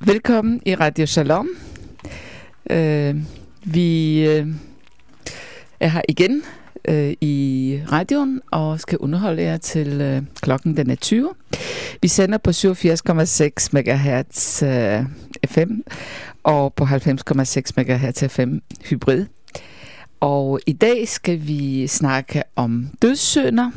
Velkommen i Radio Shalom. Vi er her igen i radioen og skal underholde jer til klokken den er 20. Vi sender på 87,6 MHz FM og på 90,6 MHz FM hybrid. Og i dag skal vi snakke om dødssynder.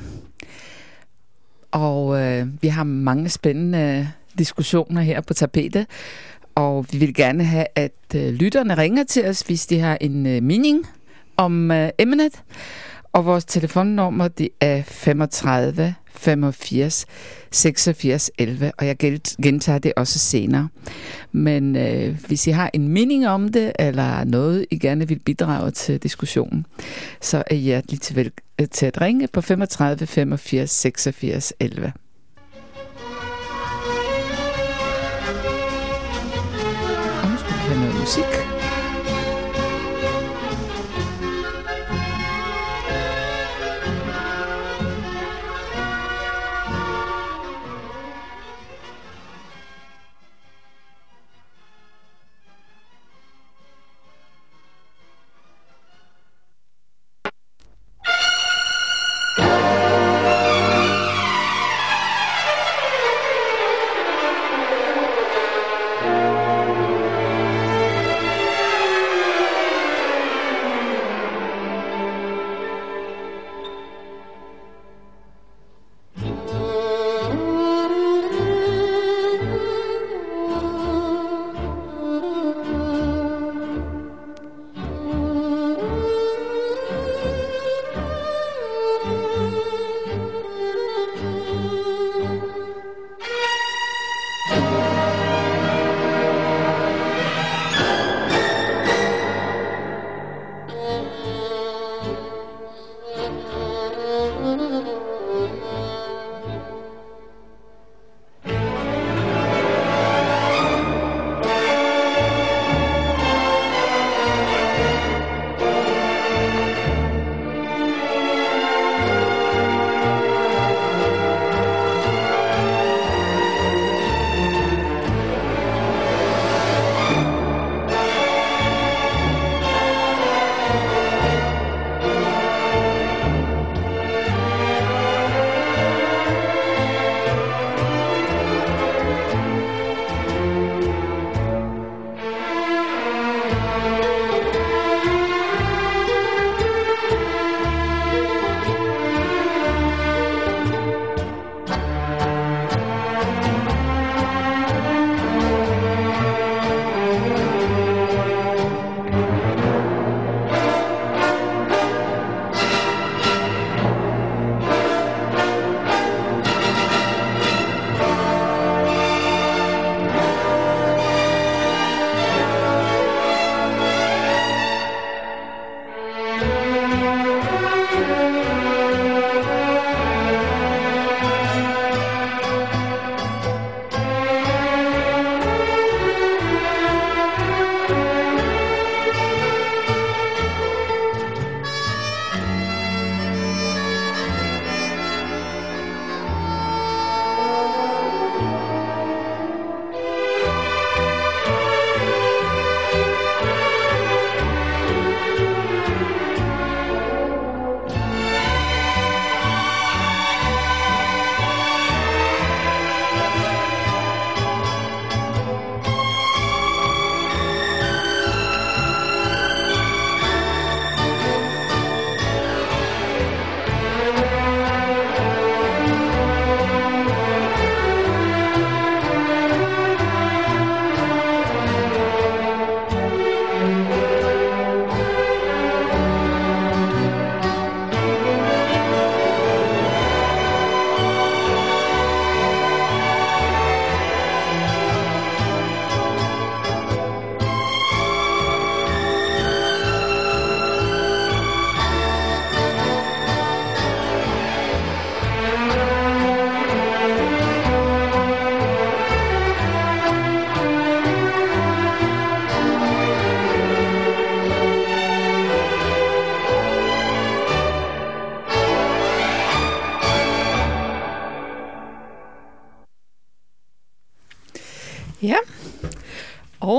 Og vi har mange spændende diskussioner her på tapetet. Og vi vil gerne have, at lytterne ringer til os, hvis de har en mening om emnet. Og vores telefonnummer, det er 35 85 86 11, og jeg gentager det også senere. Men hvis I har en mening om det, eller noget, I gerne vil bidrage til diskussionen, så er I hjertelig til at ringe på 35 85 86 11. Og nu skal vi have noget musik.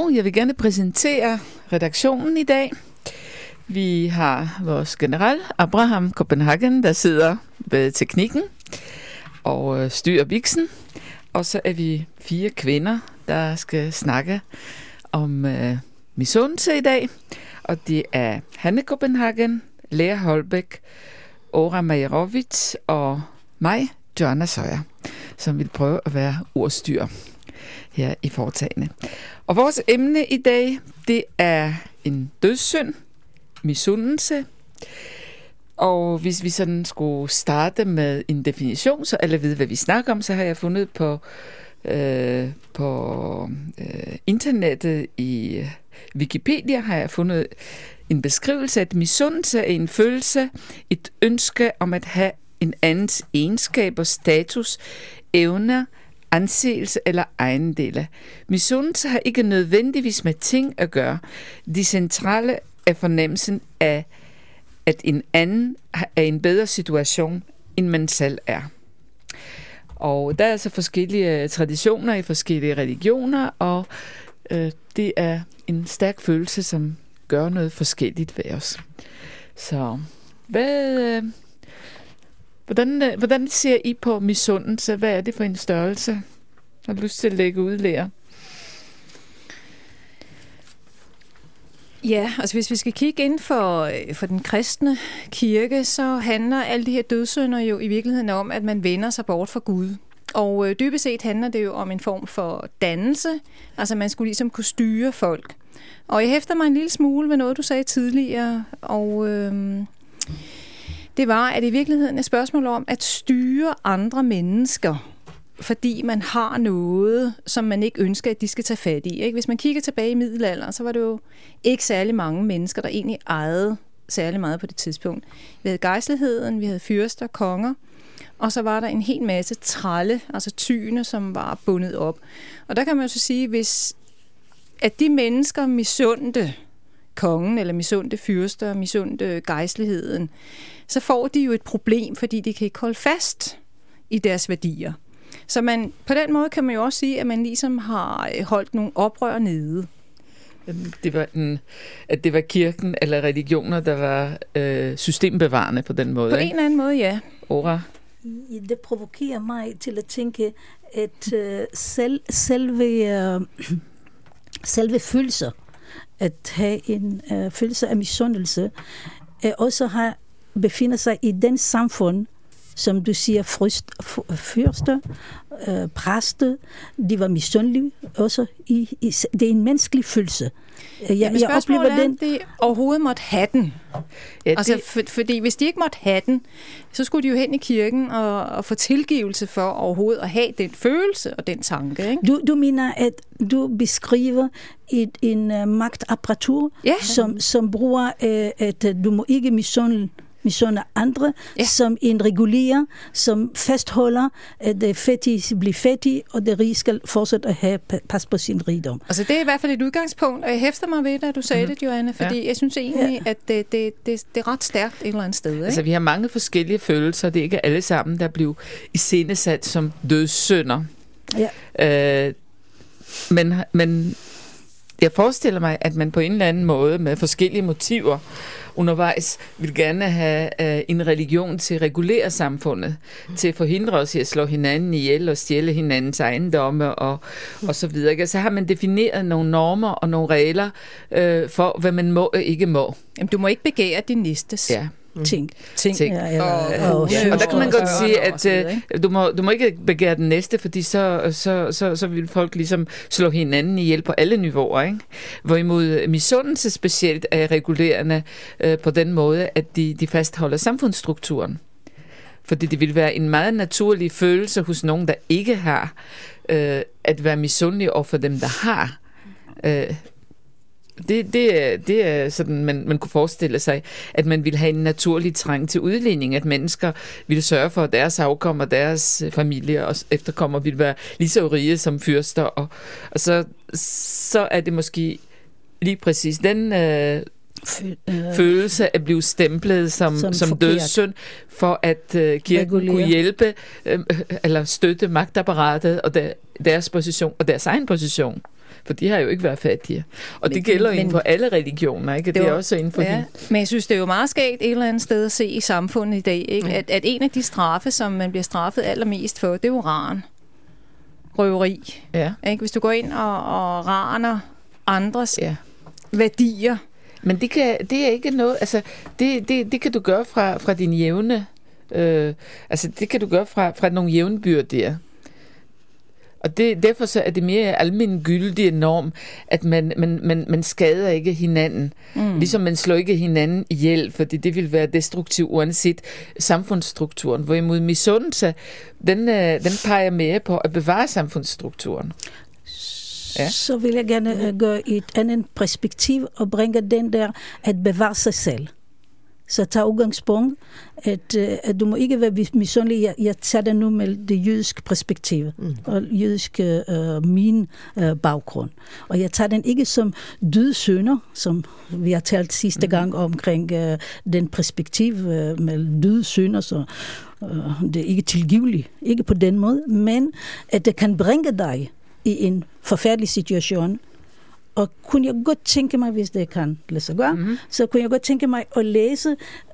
Og jeg vil gerne præsentere redaktionen i dag. Vi har vores general, Abraham Copenhagen, der sidder ved teknikken og styrer biksen. Og så er vi 4 kvinder, der skal snakke om misundelse i dag. Og det er Hanne Copenhagen, Lea Holbæk, Ora Majerovic og mig, Joanna Søjer, som vil prøve at være ordstyr her i foretagende. Og vores emne i dag, det er en dødssynd, misundelse. Og hvis vi sådan skulle starte med en definition, så alle ved, hvad vi snakker om, så har jeg fundet på internettet i Wikipedia, har jeg fundet en beskrivelse af, at misundelse er en følelse, et ønske om at have en andens egenskaber, status, evner, anseelse eller ejendele. Misundelse har ikke nødvendigvis med ting at gøre. De centrale er fornemmelsen af, at en anden er i en bedre situation, end man selv er. Og der er altså forskellige traditioner i forskellige religioner, og det er en stærk følelse, som gør noget forskelligt ved os. Så hvordan ser I på misundelse? Hvad er det for en størrelse? Har du lyst til at lægge ud, Lea? Ja, altså hvis vi skal kigge ind for den kristne kirke, så handler alle de her dødssynder jo i virkeligheden om, at man vender sig bort fra Gud. Og dybest set handler det jo om en form for dannelse, altså man skulle ligesom kunne styre folk. Og jeg hæfter mig en lille smule ved noget, du sagde tidligere, og det var, at i virkeligheden er et spørgsmål om at styre andre mennesker, fordi man har noget, som man ikke ønsker, at de skal tage fat i. Ikke? Hvis man kigger tilbage i middelalderen, så var det jo ikke særlig mange mennesker, der egentlig ejede særlig meget på det tidspunkt. Vi havde gejstligheden, vi havde fyrster, konger, og så var der en hel masse trælle, altså tyne, som var bundet op. Og der kan man jo så sige, hvis at de mennesker misundte kongen, eller misundte fyrster, misundte gejstligheden, så får de jo et problem, fordi de kan ikke holde fast i deres værdier. Så på den måde kan man jo også sige, at man ligesom har holdt nogle oprør nede. Det var kirken eller religioner, der var systembevarende på den måde. På en eller anden måde, ja. Ora? Det provokerer mig til at tænke, at selve følelser, at have en følelse af misundelse, også befinder sig i den samfund, som du siger, fyrster, præster, de var misundelige også. Det er en menneskelig følelse. Jeg oplever den. Det overhovedet måtte have den. Ja, altså, fordi hvis de ikke måtte have den, så skulle de jo hen i kirken og få tilgivelse for overhovedet at have den følelse og den tanke. Ikke? Du mener, at du beskriver en magtapparatur, ja, som bruger, at du må ikke misunde andre, ja, som en regulerer, som fastholder, at det fattige bliver fattige, og det rige skal fortsætte at have pas på sin rigdom. Altså det er i hvert fald et udgangspunkt, og jeg hæfter mig ved det, at du sagde det, Joanna, fordi jeg synes egentlig, at det er ret stærkt et eller andet sted. Ikke? Altså vi har mange forskellige følelser, det er ikke alle sammen, der bliver iscenesat som dødssynder. Ja. Men jeg forestiller mig, at man på en eller anden måde med forskellige motiver undervejs vil gerne have en religion til at regulere samfundet, til at forhindre os i at slå hinanden ihjel og stjæle hinandens ejendomme og så videre. Så har man defineret nogle normer og nogle regler for, hvad man må og ikke må. Jamen, du må ikke begære din næstes. Ja. Ting. Og der kan man godt sige, at du må ikke begære den næste, fordi så vil folk ligesom slå hinanden ihjel på alle niveauer, ikke? Hvorimod misundelse specielt er regulerende på den måde, at de fastholder samfundsstrukturen. Fordi det vil være en meget naturlig følelse hos nogen, der ikke har, at være misundelig over for dem, der har. Det er sådan, man kunne forestille sig, at man ville have en naturlig trang til udligning, at mennesker ville sørge for, at deres afkom og deres familie og efterkommer ville være lige så rige som fyrster, og så er det måske lige præcis den følelse at blive stemplet som dødssynd, for at kirken kunne hjælpe eller støtte magtapparatet og deres position og deres egen position. For de har jo ikke været fattige. Og det gælder inden for alle religioner, ikke? Det er også inden for hende. Men jeg synes, det er jo meget skægt et eller andet sted at se i samfundet i dag, ikke? At en af de straffe, som man bliver straffet allermest for, det er jo ran. Røveri. Ja. Ikke? Hvis du går ind og raner andres værdier. Men det er ikke noget, altså det kan du gøre fra din jævne, altså det kan du gøre fra nogle jævnbyrdige. Og derfor så er det mere almengyldig norm, at man skader ikke hinanden. Ligesom man slår ikke hinanden ihjel, fordi det vil være destruktivt uanset samfundsstrukturen. Hvorimod misundelse, den peger mere på at bevare samfundsstrukturen. Ja. Så vil jeg gerne gøre et andet perspektiv og bringe den der at bevare sig selv. Så tager udgangspunkt, at du må ikke være misundelig. Jeg tager det nu med det jødiske perspektiv, og jødiske min baggrund. Og jeg tager den ikke som døde sønder, som vi har talt sidste gang omkring den perspektiv med døde sønder, så det er ikke tilgiveligt. Ikke på den måde, men at det kan bringe dig i en forfærdelig situation. Og kunne jeg godt tænke mig, hvis det kan lade sig gøre, så kunne jeg godt tænke mig at læse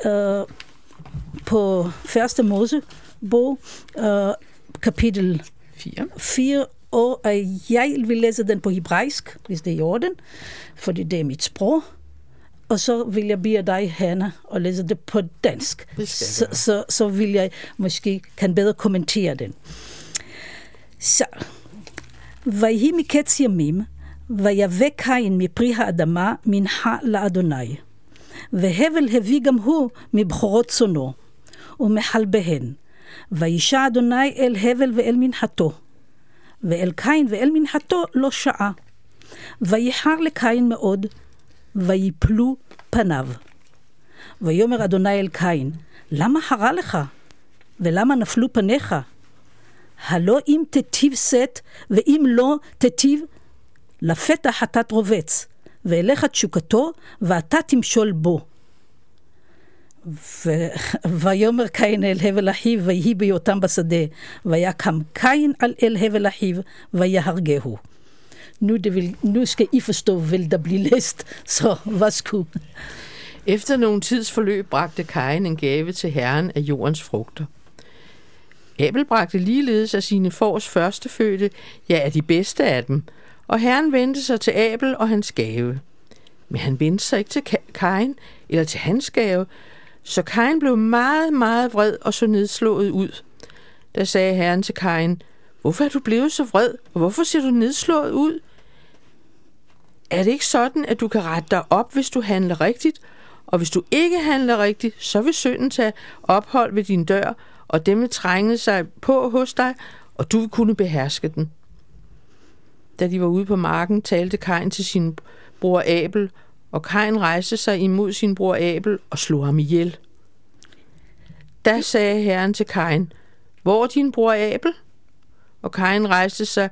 på første Mosebog, kapitel 4, og jeg vil læse den på hebraisk, hvis det er i orden, fordi det er mit sprog. Og så vil jeg bede dig, Hanna, at læse det på dansk. Så vil jeg måske kan bedre kommentere den. Så, ויהי מקץ ימים, ויבא קין מפרי האדמה מנחה לאדוני. והבל הביא גם הוא מבכורות צונו, ומחלביהן. וישע אדוני אל הבל ואל מנחתו. ואל קין ואל מנחתו לא שעה. ויחר לקין מאוד, ויפלו פניו. ויאמר אדוני אל קין, למה הרע לך? ולמה נפלו פניך? הלא אם תטיב שאת, ואם לא תטיב, לפתע חטאת רובץ, ואליך תשוקתו, ואתה תמשול בו. ויאמר קין אל הבל אחיו, ויהי בהיותם בשדה, ויקם קין אל הבל אחיו, ויהרגהו. Nu skal I forstå, vel der blive læst, så værsgo. Efter nogle tids forløb bragte Kain en gave til Herren af jordens frugter. Abel bragte ligeledes af sine fårs førstefødte, ja, af de bedste af dem, og Herren vendte sig til Abel og hans gave. Men han vendte sig ikke til Kain eller til hans gave, så Kain blev meget, meget vred og så nedslået ud. Da sagde Herren til Kain, hvorfor er du blevet så vred, og hvorfor ser du nedslået ud? Er det ikke sådan, at du kan rette dig op, hvis du handler rigtigt, og hvis du ikke handler rigtigt, så vil synden tage ophold ved din dør, og dem vil trænge sig på hos dig, og du vil kunne beherske den. Da de var ude på marken, talte Kain til sin bror Abel, og Kain rejste sig imod sin bror Abel og slog ham ihjel. Da sagde Herren til Kain, hvor er din bror Abel? Og Kain rejste sig.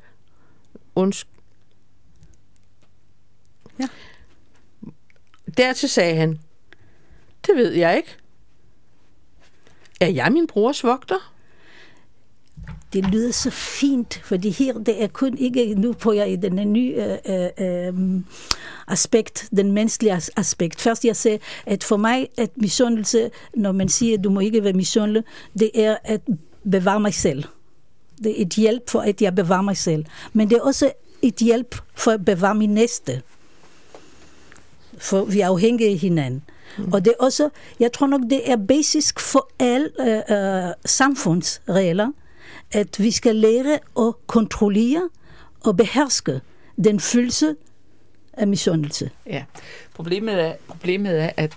Ja. Dertil sagde han, det ved jeg ikke. Er jeg min brors vogter? Det lyder så fint, fordi her det er kun ikke, nu på jeg i den nye aspekt, den menneskelige aspekt. Først jeg sagde, at for mig, at misundelse, når man siger, at du må ikke være misundelig, det er at bevare mig selv. Det er et hjælp for, at jeg bevarer mig selv. Men det er også et hjælp for at bevare min næste. For vi er afhængige af hinanden. Og det er også, jeg tror nok, det er basisk for alle samfundsregler, at vi skal lære at kontrollere og beherske den følelse af misundelse. Ja, problemet er at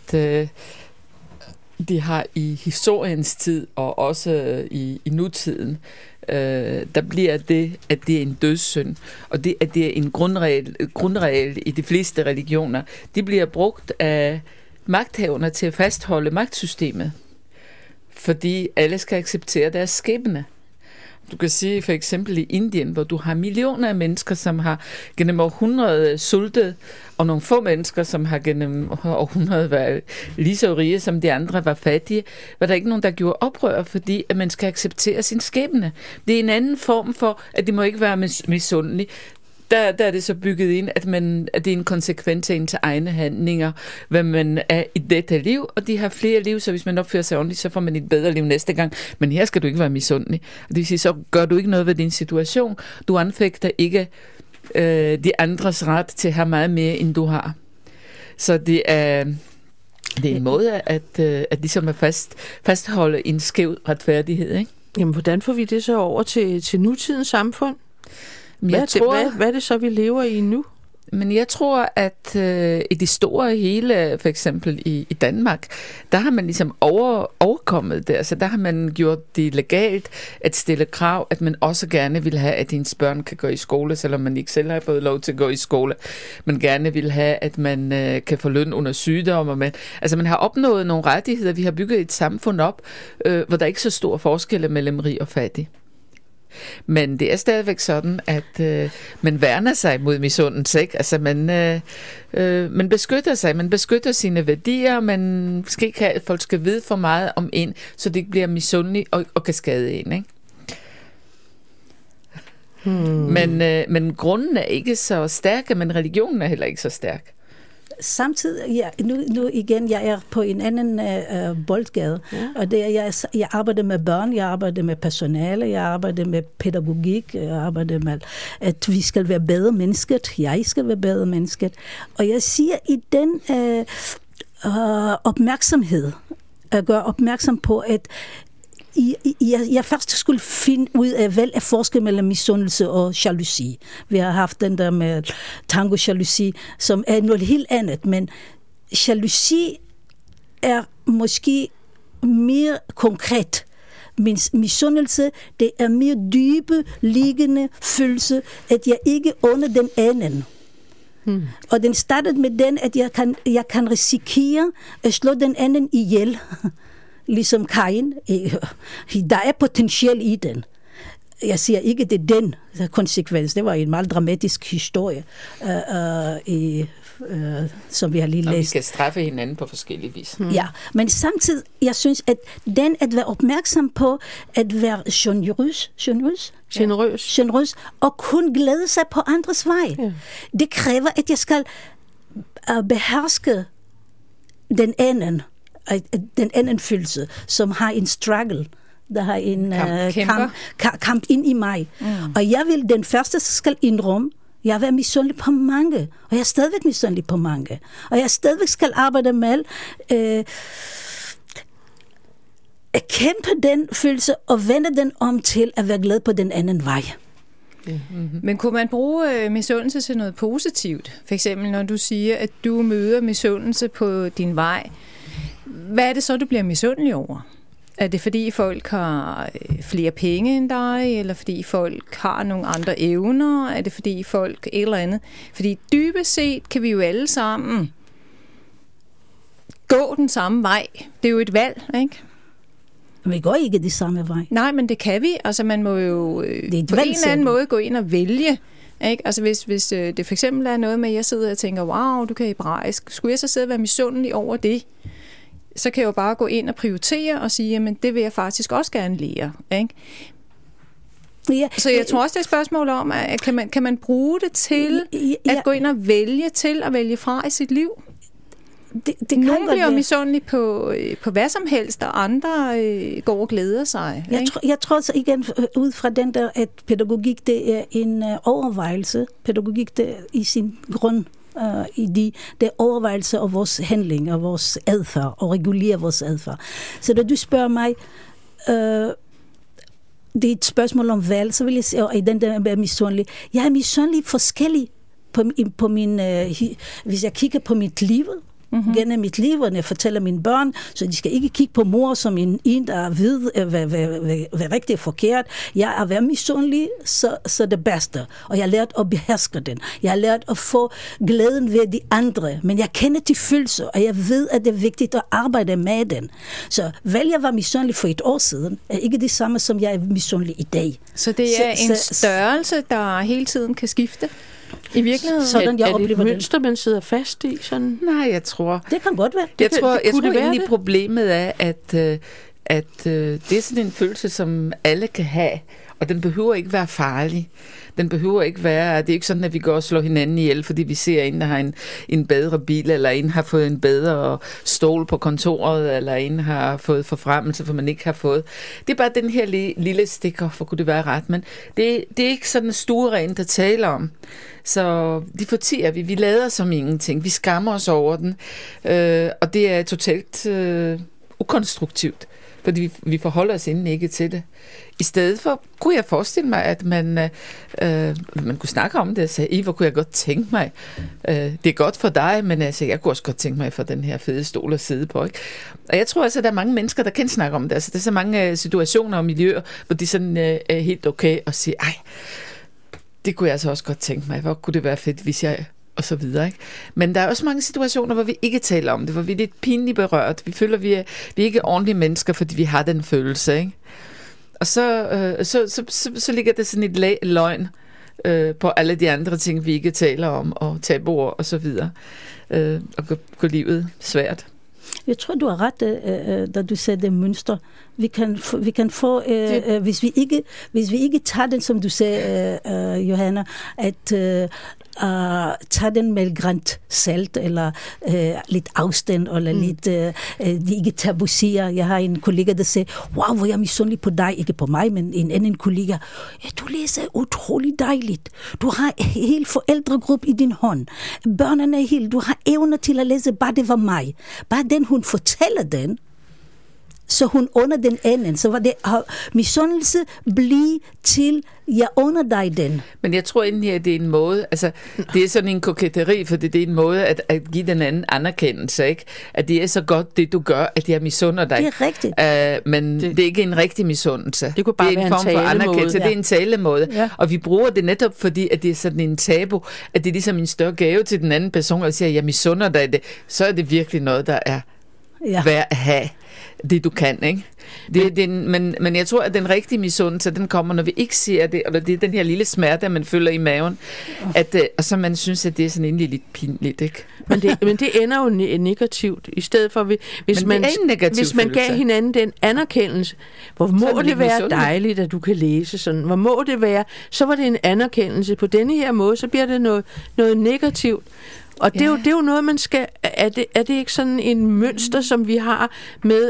de har i historiens tid og også i nutiden, der bliver det, at det er en dødssynd, og det, at det er en grundregel i de fleste religioner, det bliver brugt af magthaverne til at fastholde magtsystemet, fordi alle skal acceptere deres skæbne. Du kan sige for eksempel i Indien, hvor du har millioner af mennesker, som har gennem århundreder sultet, og nogle få mennesker, som har gennem århundreder været lige så rige, som de andre var fattige, var der ikke nogen, der gjorde oprør, fordi at man skal acceptere sin skæbne. Det er en anden form for, at det må ikke være misundelig. der er det så bygget ind, at det er en konsekvens af ens egne handlinger, hvad man er i dette liv, og de har flere liv, så hvis man opfører sig ordentligt, så får man et bedre liv næste gang. Men her skal du ikke være misundelig. Og det vil sige, så gør du ikke noget ved din situation. Du anfægter ikke de andres ret til at have meget mere, end du har. Så det er en måde at ligesom at fastholde en skæv retfærdighed, ikke? Jamen, hvordan får vi det så over til nutidens samfund? Hvad er det så, vi lever i nu? Men jeg tror, at i det store hele, for eksempel i Danmark, der har man ligesom overkommet det. Altså, der har man gjort det legalt at stille krav, at man også gerne vil have, at ens børn kan gå i skole, selvom man ikke selv har fået lov til at gå i skole. Man gerne vil have, at man kan få løn under sygdom. Og man har opnået nogle rettigheder. Vi har bygget et samfund op, hvor der ikke er så stor forskel mellem rig og fattig. Men det er stadigvæk sådan, at man værner sig mod misundelse, ikke? Altså man beskytter sig, man beskytter sine værdier, man skal ikke have, at folk skal vide for meget om en, så det ikke bliver misundelig og kan skade en, ikke? Men grunden er ikke så stærk, men religionen er heller ikke så stærk. Samtidig, nu igen, jeg er på en anden boldgade, og det er, jeg arbejder med børn, jeg arbejder med personale, jeg arbejder med pædagogik, jeg arbejder med, at vi skal være bedre mennesket, jeg skal være bedre mennesket, og jeg siger i den opmærksomhed, at gøre opmærksom på, at jeg først skulle finde ud af, hvad er forskel mellem misundelse og jalousi. Vi har haft den der med tango-jalousi, som er noget helt andet, men jalousi er måske mere konkret. Misundelse, det er mere dybe, liggende følelse, at jeg ikke under den anden. Og den startede med den, at jeg kan risikere at slå den anden ihjel. Ligesom Kain, der er potentiale i den. Jeg siger ikke, det er den konsekvens. Det var en meget dramatisk historie, som vi har lige læst. Og vi skal straffe hinanden på forskellige vis. Ja, men samtidig, jeg synes, at den at være opmærksom på, at være generøs, og kun glæde sig på andres vej. Ja. Det kræver, at jeg skal beherske den anden følelse, som har en struggle, der har en kamp ind i mig. Og jeg vil, den første skal indrømme, jeg har været misundelig på mange, og jeg er stadigvæk misundelig på mange. Og jeg stadigvæk skal arbejde med at kæmpe den følelse, og vende den om til at være glad på den anden vej. Men kunne man bruge misundelse til noget positivt? For eksempel, når du siger, at du møder misundelse på din vej, hvad er det så, du bliver misundelig over? Er det fordi folk har flere penge end dig, eller fordi folk har nogle andre evner? Er det fordi folk et eller andet? Fordi dybest set kan vi jo alle sammen gå den samme vej. Det er jo et valg, ikke? Vi går ikke det samme vej. Nej, men det kan vi. Altså man må jo på en eller anden måde gå ind og vælge. Ikke? Altså hvis det for eksempel er noget med, at jeg sidder og tænker, wow, du kan hebraisk. Skulle jeg så sidde og være misundelig over det? Så kan jeg jo bare gå ind og prioritere og sige, jamen det vil jeg faktisk også gerne lære. Ikke? Ja, så jeg tror også, det er et spørgsmål om, at kan man bruge det til at gå ind og vælge til at vælge fra i sit liv? Nogle bliver misundelige på hvad som helst, og andre går og glæder sig. Jeg tror så igen, ud fra den der, at pædagogik, det er en overvejelse. Pædagogik, det er i sin grund det er overvejelse af vores handling, og vores adfærd, og regulere vores adfærd. Så da du spørger mig, det er et spørgsmål om valg, så vil jeg sige, i den der misundelig. Jeg er misundelig forskellig på min, hvis jeg kigger på mit liv, gennem mit liv, og når jeg fortæller mine børn, så de skal ikke kigge på mor som en der ved, hvad rigtigt er forkert. Jeg er været misundelig, så det bedste. Og jeg har lært at beherske den. Jeg har lært at få glæden ved de andre. Men jeg kender de følelser, og jeg ved, at det er vigtigt at arbejde med den. Så vel jeg var misundelig for et år siden, er ikke det samme, som jeg er misundelig i dag. Så det er en størrelse, der hele tiden kan skifte? I virkeheden? Sådan, er det et mønster, man sidder fast i? Sådan? Nej, jeg tror... Det kan godt være. Jeg tror egentlig, problemet er, at det er sådan en følelse, som alle kan have. Og den behøver ikke være farlig. Den behøver ikke være, det er ikke sådan, at vi går og slår hinanden ihjel, fordi vi ser en, der har en bedre bil, eller en har fået en bedre stol på kontoret, eller en har fået forfremmelse, for man ikke har fået. Det er bare den her lille stikker, for kunne det være ret, men det er ikke sådan stuerent at tale om. Så de fortier vi lader som ingenting. Vi skammer os over den, og det er totalt ukonstruktivt, fordi vi forholder os inden ikke til det. I stedet for kunne jeg forestille mig, at man kunne snakke om det og sige, hvor kunne jeg godt tænke mig. Det er godt for dig, men altså, jeg kunne også godt tænke mig for den her fede stol at sidde på. Ikke? Og jeg tror altså, at der er mange mennesker, der kan snakke om det. Altså, der er så mange situationer og miljøer, hvor de sådan er helt okay og siger, ej, det kunne jeg altså også godt tænke mig. Hvor kunne det være fedt, hvis jeg... og så videre, ikke? Men der er også mange situationer, hvor vi ikke taler om det, hvor vi er lidt pinligt berørt. Vi føler, vi er ikke ordentlige mennesker, fordi vi har den følelse, ikke? Og så ligger det sådan et lag løgn på alle de andre ting, vi ikke taler om, og tabuer og så videre. Og gør livet svært. Jeg tror, du har ret, da du sagde det mønster. Vi kan få hvis vi ikke tager den, som du sagde, Johanna, at tage den med grønt salt, eller lidt afstand, eller lidt, de ikke tabuserer. Jeg har en kollega, der siger, wow, hvor jeg er misundelig på dig, ikke på mig, men en anden kollega. Ja, du læser utroligt dejligt. Du har en hel forældregruppe i din hånd. Børnene er helt, du har evner til at læse, bare det var mig. Bare den, hun fortæller den, så hun under den anden, så var det misundelse blive til, jeg under dig den. Men jeg tror egentlig, at det er en måde, altså det er sådan en koketteri, for det er en måde at give den anden anerkendelse, ikke? At det er så godt, det du gør, at jeg misunder dig. Det er rigtigt. Men det er ikke en rigtig misundelse. Det kunne bare det er en være form for anerkendelse. Ja. Det er en talemåde. Ja. Og vi bruger det netop fordi, at det er sådan en tabu, at det er ligesom en større gave til den anden person, og siger, jeg misunder dig det. Så er det virkelig noget, der er værd at have. Det du kan, ikke? Men jeg tror, at den rigtige misundelse, den kommer, når vi ikke ser det, eller det er den her lille smerte, man føler i maven, og så man synes, at det er sådan egentlig lidt pinligt, ikke? Men det ender jo negativt, i stedet for, hvis man gav hinanden den anerkendelse, hvor må det være dejligt, at du kan læse sådan, hvor må det være, så var det en anerkendelse. På denne her måde, så bliver det noget negativt. Og det er jo noget, man skal... Er det ikke sådan en mønster, som vi har med,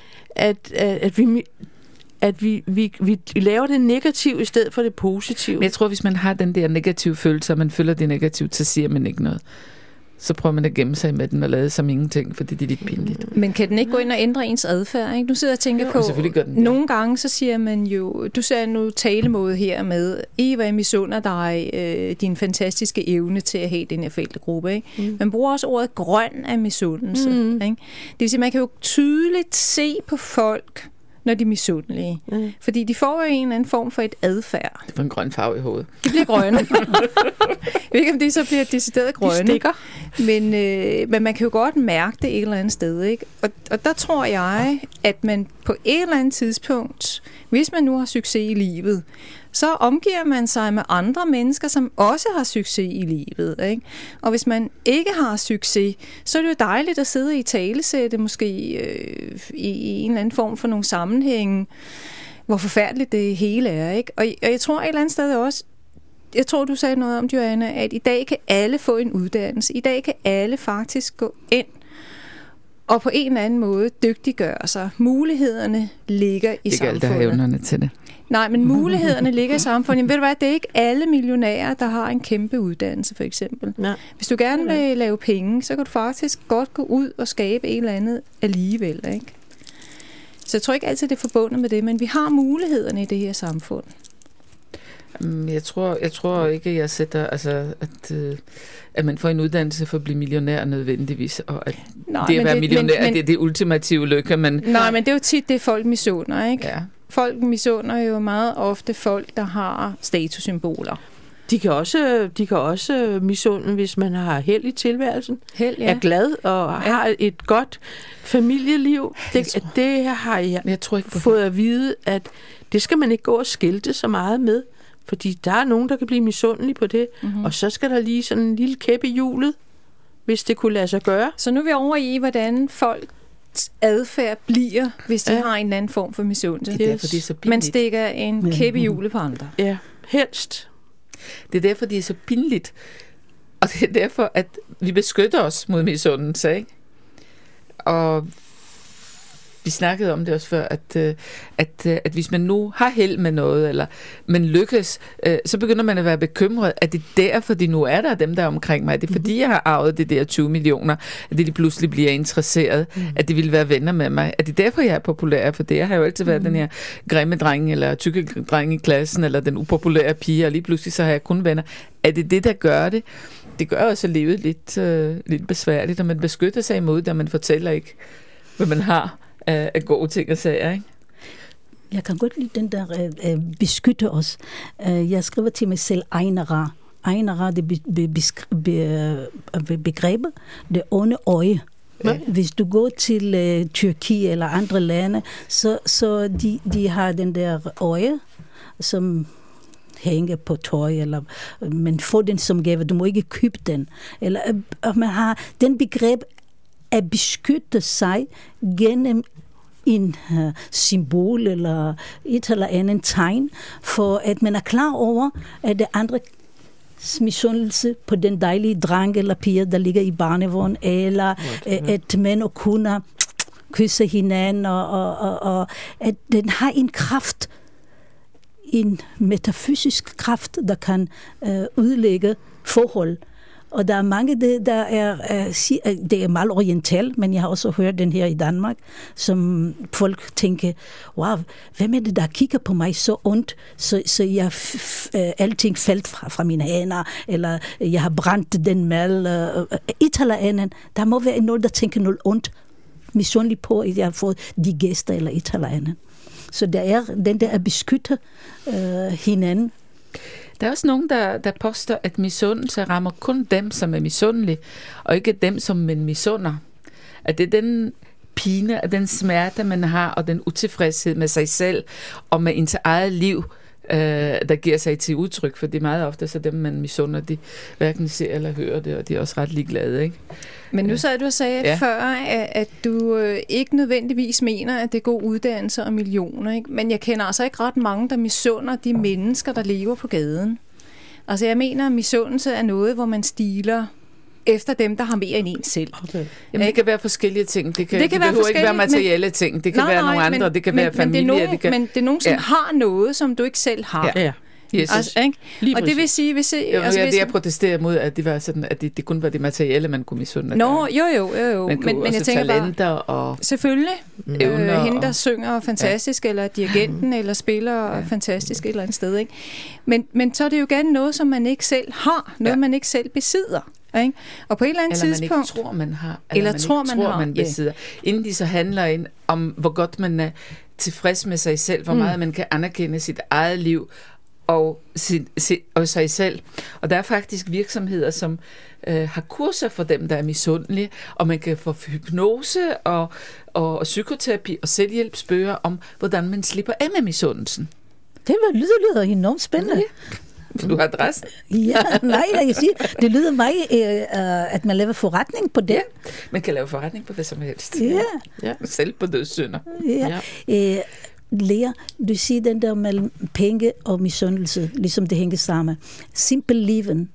at vi laver det negative i stedet for det positive? Men jeg tror, hvis man har den der negative følelse, og man føler det negativt, så siger man ikke noget. Så prøver man at gemme sig med den og lade som ingenting, fordi det er lidt pinligt. Men kan den ikke gå ind og ændre ens adfærd? Ikke? Nu sidder jeg og tænker på, nogle gange så siger man jo, du ser nu talemåde her med, Eva, jeg misunder dig din fantastiske evne til at have den her forældregruppe. Ikke? Man bruger også ordet grøn af misundelse. Ikke? Det vil sige, man kan jo tydeligt se på folk, når de er misundelige. Fordi de får jo en eller anden form for et adfærd. Det får en grøn farve i hovedet. De bliver grønne. Jeg ved ikke, om de så bliver decideret grønne. De stikker. Men man kan jo godt mærke det et eller andet sted. Ikke? Og der tror jeg, at man på et eller andet tidspunkt, hvis man nu har succes i livet, så omgiver man sig med andre mennesker, som også har succes i livet. Ikke? Og hvis man ikke har succes, så er det jo dejligt at sidde i talesætte, måske i en eller anden form for nogle sammenhænge, hvor forfærdeligt det hele er. Ikke? Og jeg tror et eller andet sted også, jeg tror, du sagde noget om, Joanna, at i dag kan alle få en uddannelse. I dag kan alle faktisk gå ind og på en eller anden måde dygtiggøre sig. Mulighederne ligger i samfundet. Det er ikke alle, der har evnerne til det. Nej, men mulighederne ligger i samfundet. Jamen, ved du hvad, det er ikke alle millionærer, der har en kæmpe uddannelse, for eksempel. Nej. Hvis du gerne vil lave penge, så kan du faktisk godt gå ud og skabe et eller andet alligevel, ikke? Så jeg tror ikke altid, det er forbundet med det, men vi har mulighederne i det her samfund. Jeg tror ikke, jeg sætter, altså, at man får en uddannelse for at blive millionær nødvendigvis, og at det at være millionær, det er det ultimative lykke. Nej, men det er jo tit det, folk misunder, ikke? Ja. Folk misunder jo meget ofte folk, der har statussymboler. De kan også misunde, hvis man har held i tilværelsen. Held, ja. Er glad og har et godt familieliv. Det har jeg tror ikke fået at vide, at det skal man ikke gå og skilte så meget med. Fordi der er nogen, der kan blive misundelige på det. Mm-hmm. Og så skal der lige sådan en lille kæp i hjulet, hvis det kunne lade sig gøre. Så nu er vi over i, hvordan folk adfærd bliver, hvis de har en eller anden form for misundelse. Det er derfor, det er så pinligt. Man stikker en kæppe i hjulet på andre. Ja, helst. Det er derfor, det er så pinligt. Og det er derfor, at vi beskytter os mod misundelse, ikke? Og vi snakkede om det også før, at hvis man nu har held med noget, eller man lykkes, så begynder man at være bekymret, at det er derfor, de nu er der, dem der er omkring mig. Det er fordi, jeg har arvet det der 20 millioner, at de pludselig bliver interesseret, at de vil være venner med mig. At det er derfor, jeg er populær, for det jeg har jo altid været den her grimme dreng, eller tykke dreng i klassen, eller den upopulære pige, og lige pludselig så har jeg kun venner. Er det det, der gør det? Det gør også livet lidt besværligt, og man beskytter sig imod det, og man fortæller ikke, hvad man har af gode ting og sager, ikke? Jeg kan godt lide den der beskytte os. Jeg skriver til mig selv Ainara. Ainara, det begrebet, det onde øje. Ja. Hvis du går til Tyrkiet eller andre lande, så de har den der øje, som hænger på tøj, eller man får den som gave, du må ikke købe den. Eller man har den begreb at beskytte sig gennem en symbol eller et eller andet tegn, for at man er klar over, at det andre misundelse på den dejlige dreng eller pige, der ligger i barnevogn, eller at mænd og kunder kysser hinanden, og at den har en kraft, en metafysisk kraft, der kan udlægge forhold. Og der er mange, der det er meget oriental, men jeg har også hørt den her i Danmark, som folk tænker, wow, hvem er det, der kigger på mig så ondt, så jeg alting faldt fra mine hænder, eller jeg har brændt den mad, et eller andet. Der må være nogen, der tænker noget ondt, misundelig på, at jeg har fået de gæster, eller et eller andet. Så der er den der at beskytte hinanden. Der er også nogen, der påstår, at misundelse rammer kun dem, som er misundelige, og ikke dem, som man misunder. At det er den pine og den smerte, man har, og den utilfredshed med sig selv og med ens eget liv, der giver sig til udtryk, for det er meget ofte så dem, man misunder, de hverken ser eller hører det, og de er også ret ligeglade, ikke? Men nu sad du og sagde før, at du ikke nødvendigvis mener, at det er god uddannelse og millioner, ikke? Men jeg kender altså ikke ret mange, der misunder de mennesker, der lever på gaden. Altså jeg mener, at misundelse er noget, hvor man stiler efter dem, der har mere end en selv. Okay. Jamen, det kan være forskellige ting. Det behøver ikke være materielle ting. Det kan være nogle andre, det kan være familie. Men det er nogen, som har noget, som du ikke selv har. Ja. Yes. Altså, ikke? Og det vil sige, hvis jeg protesterer mod, at det var sådan, at det kun var det materielle, man kunne misunde. Jo. Men jeg tænker talenter og selvfølgelig. Hende, der synger fantastisk, eller dirigenten, eller spiller fantastisk et eller andet sted. Ikke? Men så er det jo gerne noget, som man ikke selv har. Noget, man ikke selv besidder. Ikke? Og på et eller andet tidspunkt... man ikke tror, man har. Eller man tror, man besidder. Inden de så handler ind om, hvor godt man er tilfreds med sig selv, hvor meget man kan anerkende sit eget liv, og sig selv. Og der er faktisk virksomheder, som har kurser for dem, der er misundelige, og man kan få hypnose og psykoterapi og selvhjælpsbøger om, hvordan man slipper af med misundelsen. Det lyder enormt spændende. Ja. Du har adressen? Ja, nej, jeg siger, det lyder mig, at man laver forretning på det. Ja, man kan lave forretning på hvad som helst. Ja. Selv på dødssynder. Ja. Lea, du siger den der mellem penge og misundelse, ligesom det hænger sammen. Simple living.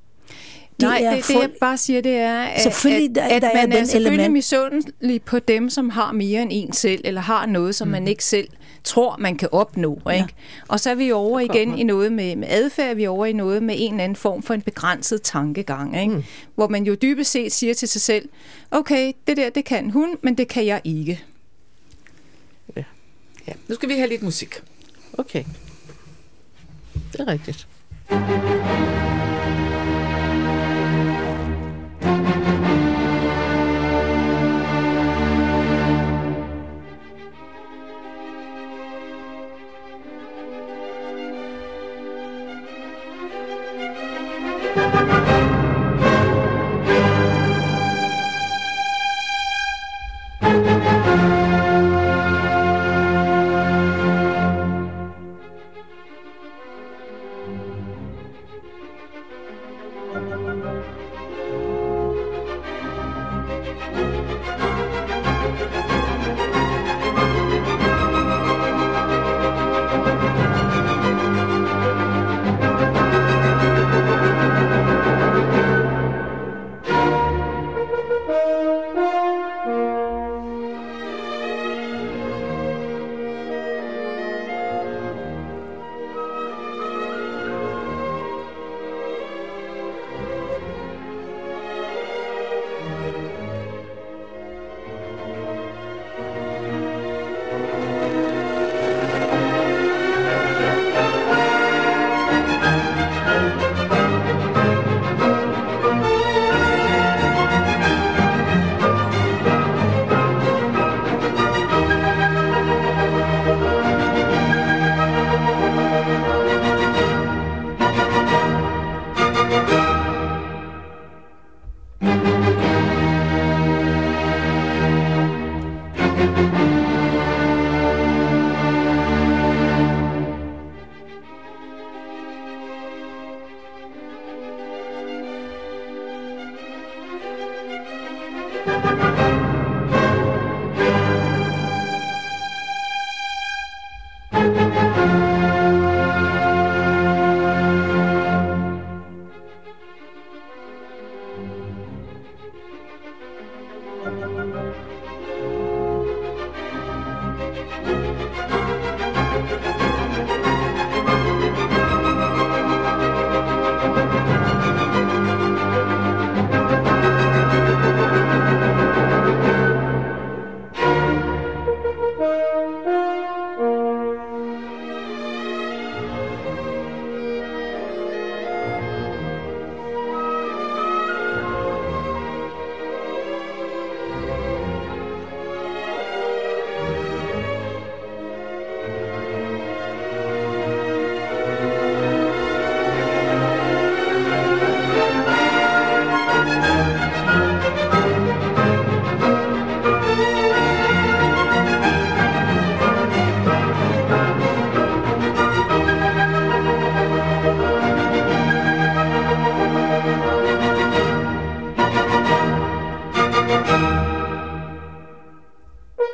Det jeg bare siger, det er, at man er selvfølgelig misundelig på dem, som har mere end en selv, eller har noget, som man ikke selv tror, man kan opnå. Ikke? Ja. Og så er vi over igen i noget med adfærd, vi er over i noget med en eller anden form for en begrænset tankegang. Ikke? Hvor man jo dybest set siger til sig selv, okay, det der, det kan hun, men det kan jeg ikke. Ja. Nu skal vi have lidt musik. Okay. Det er rigtigt.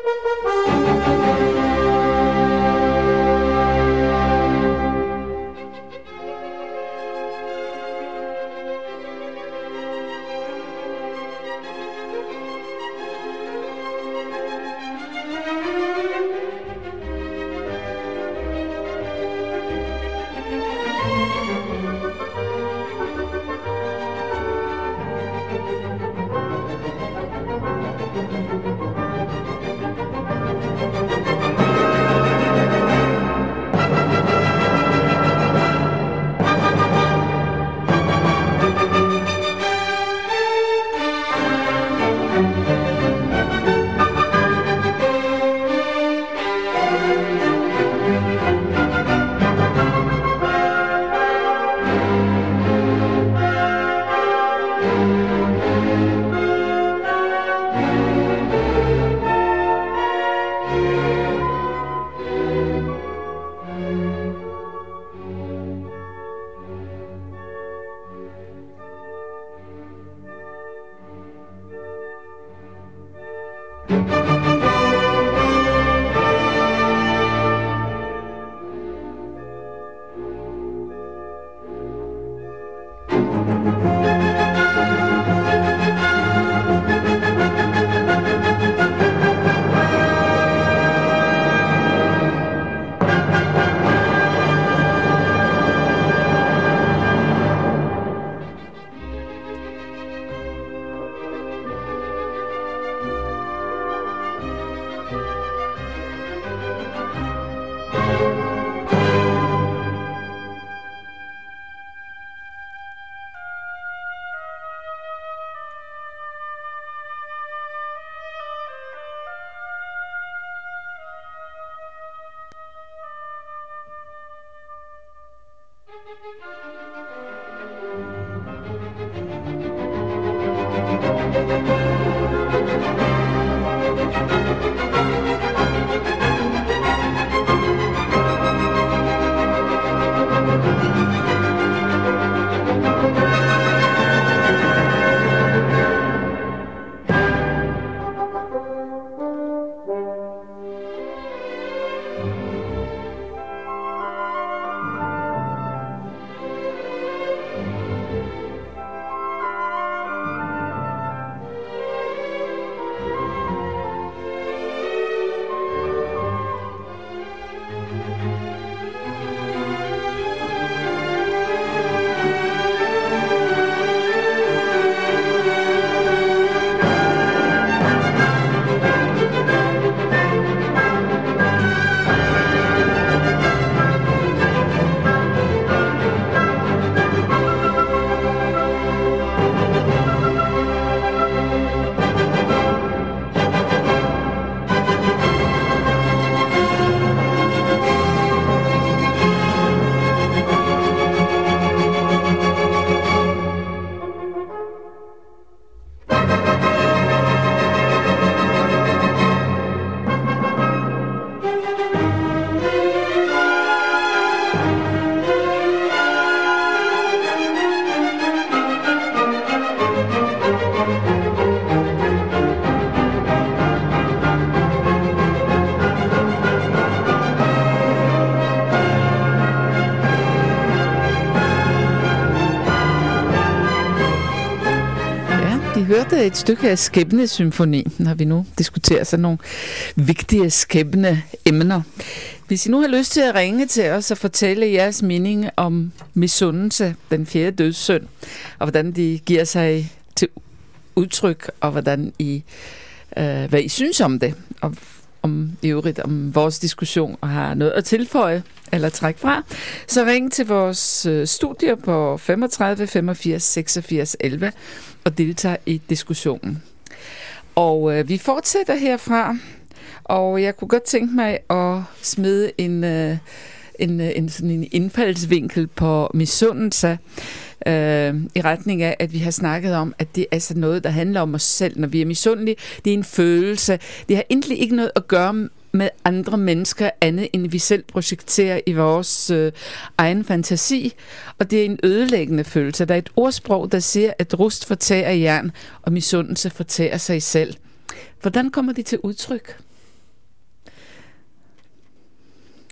hørte et stykke af Skæbnesymfoni, når vi nu diskuterer sådan nogle vigtige skæbneemner. Hvis I nu har lyst til at ringe til os og fortælle jeres mening om misundelse, den fjerde dødssynd, og hvordan de giver sig til udtryk, og hvordan hvad I synes om det, og om i øvrigt om vores diskussion og har noget at tilføje eller trække fra, så ring til vores studier på 35 85 86 11 og deltag i diskussionen. Og vi fortsætter herfra, og jeg kunne godt tænke mig at smide en sådan en indfaldsvinkel på misundelse, i retning af, at vi har snakket om, at det er altså noget, der handler om os selv, når vi er misundelige. Det er en følelse. Det har egentlig ikke noget at gøre med andre mennesker, andet end vi selv projekterer i vores egen fantasi, og det er en ødelæggende følelse. Der er et ordsprog, der siger, at rust fortærer jern, og misundelse fortærer sig selv. Hvordan kommer de til udtryk?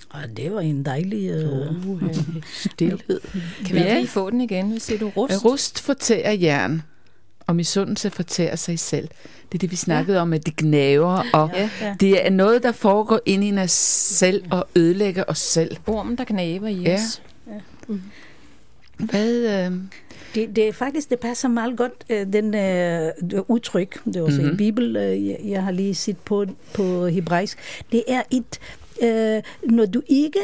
Det var en dejlig... Stilhed. Kan vi lige få den igen? Hvad siger du? Rust? Rust fortærer jern, og misundelse fortærer sig selv. Det er det, vi snakkede om, at det gnaver, og det er noget, der foregår ind i os selv og ødelægger os selv. Ormen, der gnaver i os. Ja. Hvad... Det er faktisk, det passer meget godt, den udtryk, det er også en bibel, jeg har lige set på hebraisk. Det er når du ikke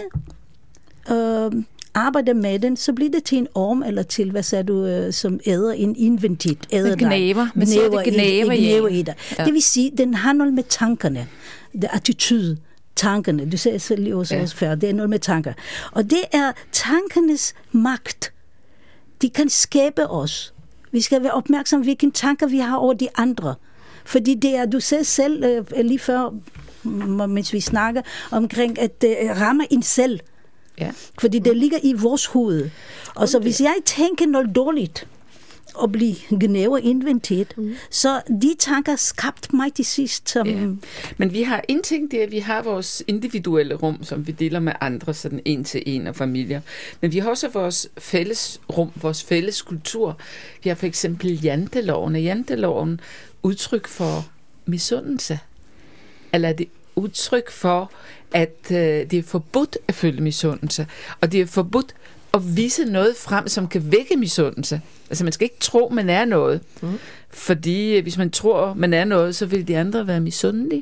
arbejder med den, så bliver det til en orm, eller til, hvad sagde du, som æder en inventit, æder dig. Gnæver i dig. Ja. Det vil sige, den har noget med tankerne, det attitude, tankerne, du sagde selv lige også før, det er noget med tanker. Og det er tankernes magt. De kan skabe os. Vi skal være opmærksomme, hvilke tanker vi har over de andre. Fordi det er, du sagde selv lige før, mens vi snakker, omkring, at det rammer en selv. Ja. Fordi det ligger i vores hoved. Og så hvis jeg tænker noget dårligt, og blive gnæver indventet, så de tanker skabte mig til sidst. Som... Ja. Men vi har en ting, det er, at vi har vores individuelle rum, som vi deler med andre, sådan en til en og familier. Men vi har også vores fælles rum, vores fælles kultur. Vi har for eksempel janteloven. Er janteloven udtryk for misundelse? Eller er det udtryk for, at det er forbudt at føle misundelse? Og det er forbudt at vise noget frem, som kan vække misundelse. Altså man skal ikke tro, man er noget. Fordi hvis man tror, man er noget, så vil de andre være misundelige.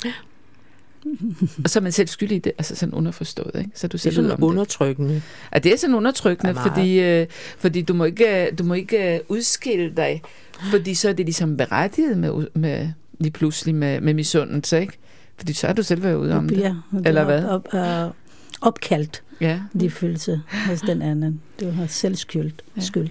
Og så er man selv skyldig i det. Altså sådan underforstået, ikke? Så du selv det er sådan undertrykkende. Ja, det er sådan undertrykkende, fordi du må ikke udskille dig, fordi så er det ligesom berettiget med lige pludselig med misundelse, ikke? Fordi så er du selv været ude om det. Eller hvad? Opkaldt de følelser hos den anden. Du har selv skyld.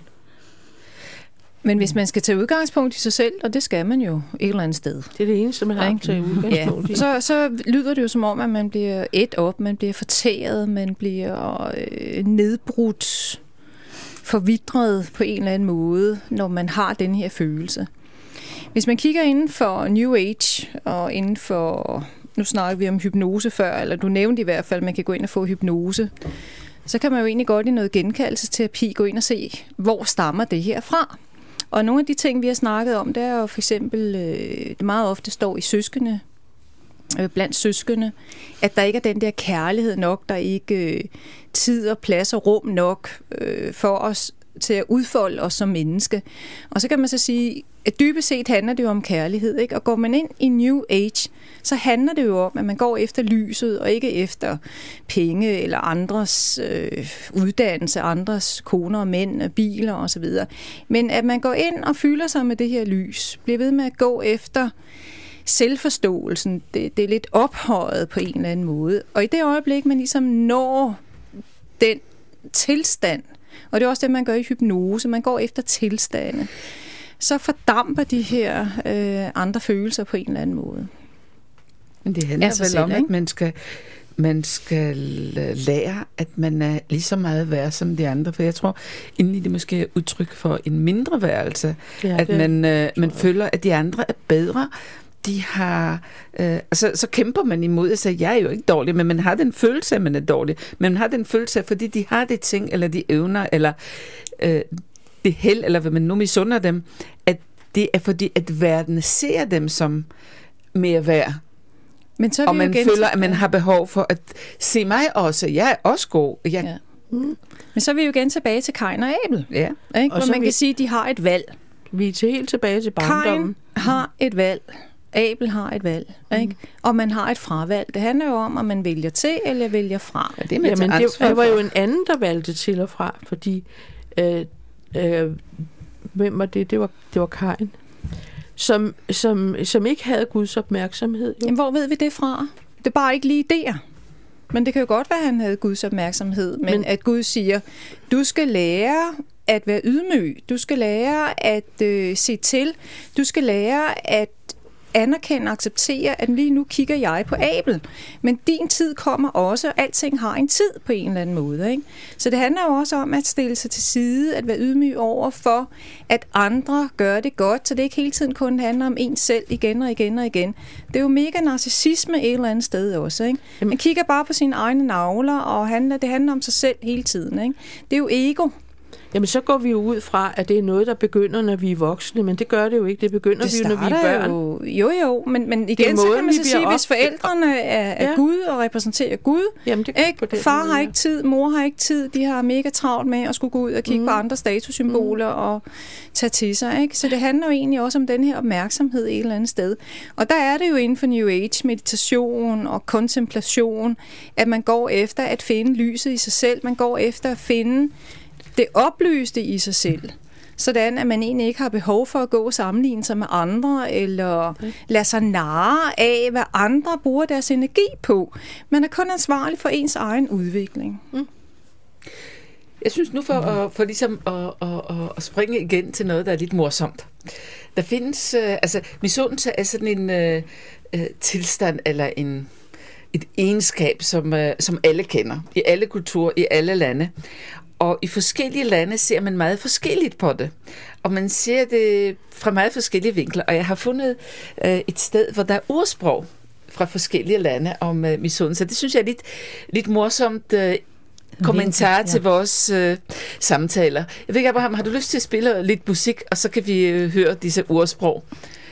Men hvis man skal tage udgangspunkt i sig selv, og det skal man jo et eller andet sted. Det er det eneste, man har til udgangspunkt i. Så lyder det jo som om, at man bliver ædt op, man bliver fortæret, man bliver nedbrudt, forvitret på en eller anden måde, når man har den her følelse. Hvis man kigger inden for New Age, og inden for, nu snakker vi om hypnose før, eller du nævnte i hvert fald, at man kan gå ind og få hypnose, så kan man jo egentlig godt i noget genkaldelsesterapi gå ind og se, hvor stammer det her fra. Og nogle af de ting, vi har snakket om, det er jo for eksempel, det meget ofte står i søskende, blandt søskende, at der ikke er den der kærlighed nok, der er ikke tid og plads og rum nok for os til at udfolde os som menneske. Og så kan man så sige, at dybest set handler det jo om kærlighed, ikke? Og går man ind i New Age, så handler det jo om, at man går efter lyset, og ikke efter penge eller andres uddannelse, andres koner og mænd, biler osv. Men at man går ind og fylder sig med det her lys, bliver ved med at gå efter selvforståelsen. Det er lidt ophøjet på en eller anden måde. Og i det øjeblik, man ligesom når den tilstand, og det er også det, man gør i hypnose, man går efter tilstande, så fordamper de her andre følelser på en eller anden måde. Men det handler vel om, at man skal lære, at man er lige så meget værd som de andre. For jeg tror, indeni det måske er udtryk for en mindreværelse. At man føler, at de andre er bedre. De har, så kæmper man imod, og siger, jeg er jo ikke dårlig, men man har den følelse, at man er dårlig. Men man har den følelse, fordi de har det ting, eller de evner, eller det held, eller hvad man nu misunder dem, at det er fordi, at verden ser dem som mere værd. Men så og man føler, at man har behov for at se mig også. Jeg er også god. Men så er vi jo igen tilbage til Kain og Abel. Ja. Ikke? Hvor man kan sige, at de har et valg. Vi er helt tilbage til barndommen. Kain har et valg. Abel har et valg, ikke? Og man har et fravalg. Det handler jo om, om man vælger til eller vælger fra. Ja, det var jo en anden, der valgte til og fra, fordi hvem var det? Det var Kain, som ikke havde Guds opmærksomhed. Jamen, hvor ved vi det fra? Det er bare ikke lige der. Men det kan jo godt være, at han havde Guds opmærksomhed, men at Gud siger, du skal lære at være ydmyg, du skal lære at se til, du skal lære at anerkende og acceptere, at lige nu kigger jeg på Abel, men din tid kommer også, og alting har en tid på en eller anden måde. Ikke? Så det handler jo også om at stille sig til side, at være ydmyg over for, at andre gør det godt, så det ikke hele tiden kun handler om en selv igen og igen og igen. Det er jo mega narcissisme et eller andet sted også. Ikke? Man kigger bare på sine egne navler, og det handler om sig selv hele tiden. Ikke? Det er jo ego. Jamen, så går vi jo ud fra, at det er noget, der begynder, når vi er voksne, men det gør det jo ikke. Det begynder vi jo, når vi er børn. Jo, men igen, så kan man så sige, hvis forældrene er Gud og repræsenterer Gud, jamen, far har ikke tid, mor har ikke tid, de har mega travlt med at skulle gå ud og kigge på andre statussymboler og tage til sig. Ikke? Så det handler jo egentlig også om den her opmærksomhed et eller andet sted. Og der er det jo inden for New Age, meditation og kontemplation, at man går efter at finde lyset i sig selv. Man går efter at finde det oplyste i sig selv, sådan at man egentlig ikke har behov for at gå og sammenligne sig med andre, eller lade sig narre af, hvad andre bruger deres energi på. Man er kun ansvarlig for ens egen udvikling. Jeg synes nu for ligesom at springe igen til noget, der er lidt morsomt. Der findes, misundelse er sådan en tilstand, eller et egenskab, som alle kender, i alle kulturer, i alle lande. Og i forskellige lande ser man meget forskelligt på det. Og man ser det fra meget forskellige vinkler. Og jeg har fundet et sted, hvor der er ordsprog fra forskellige lande om misundelse. Det synes jeg er lidt morsomt kommentar til vores samtaler. Jeg ved ikke, Abraham, har du lyst til at spille lidt musik, og så kan vi høre disse ordsprog?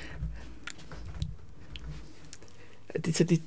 Det er lidt.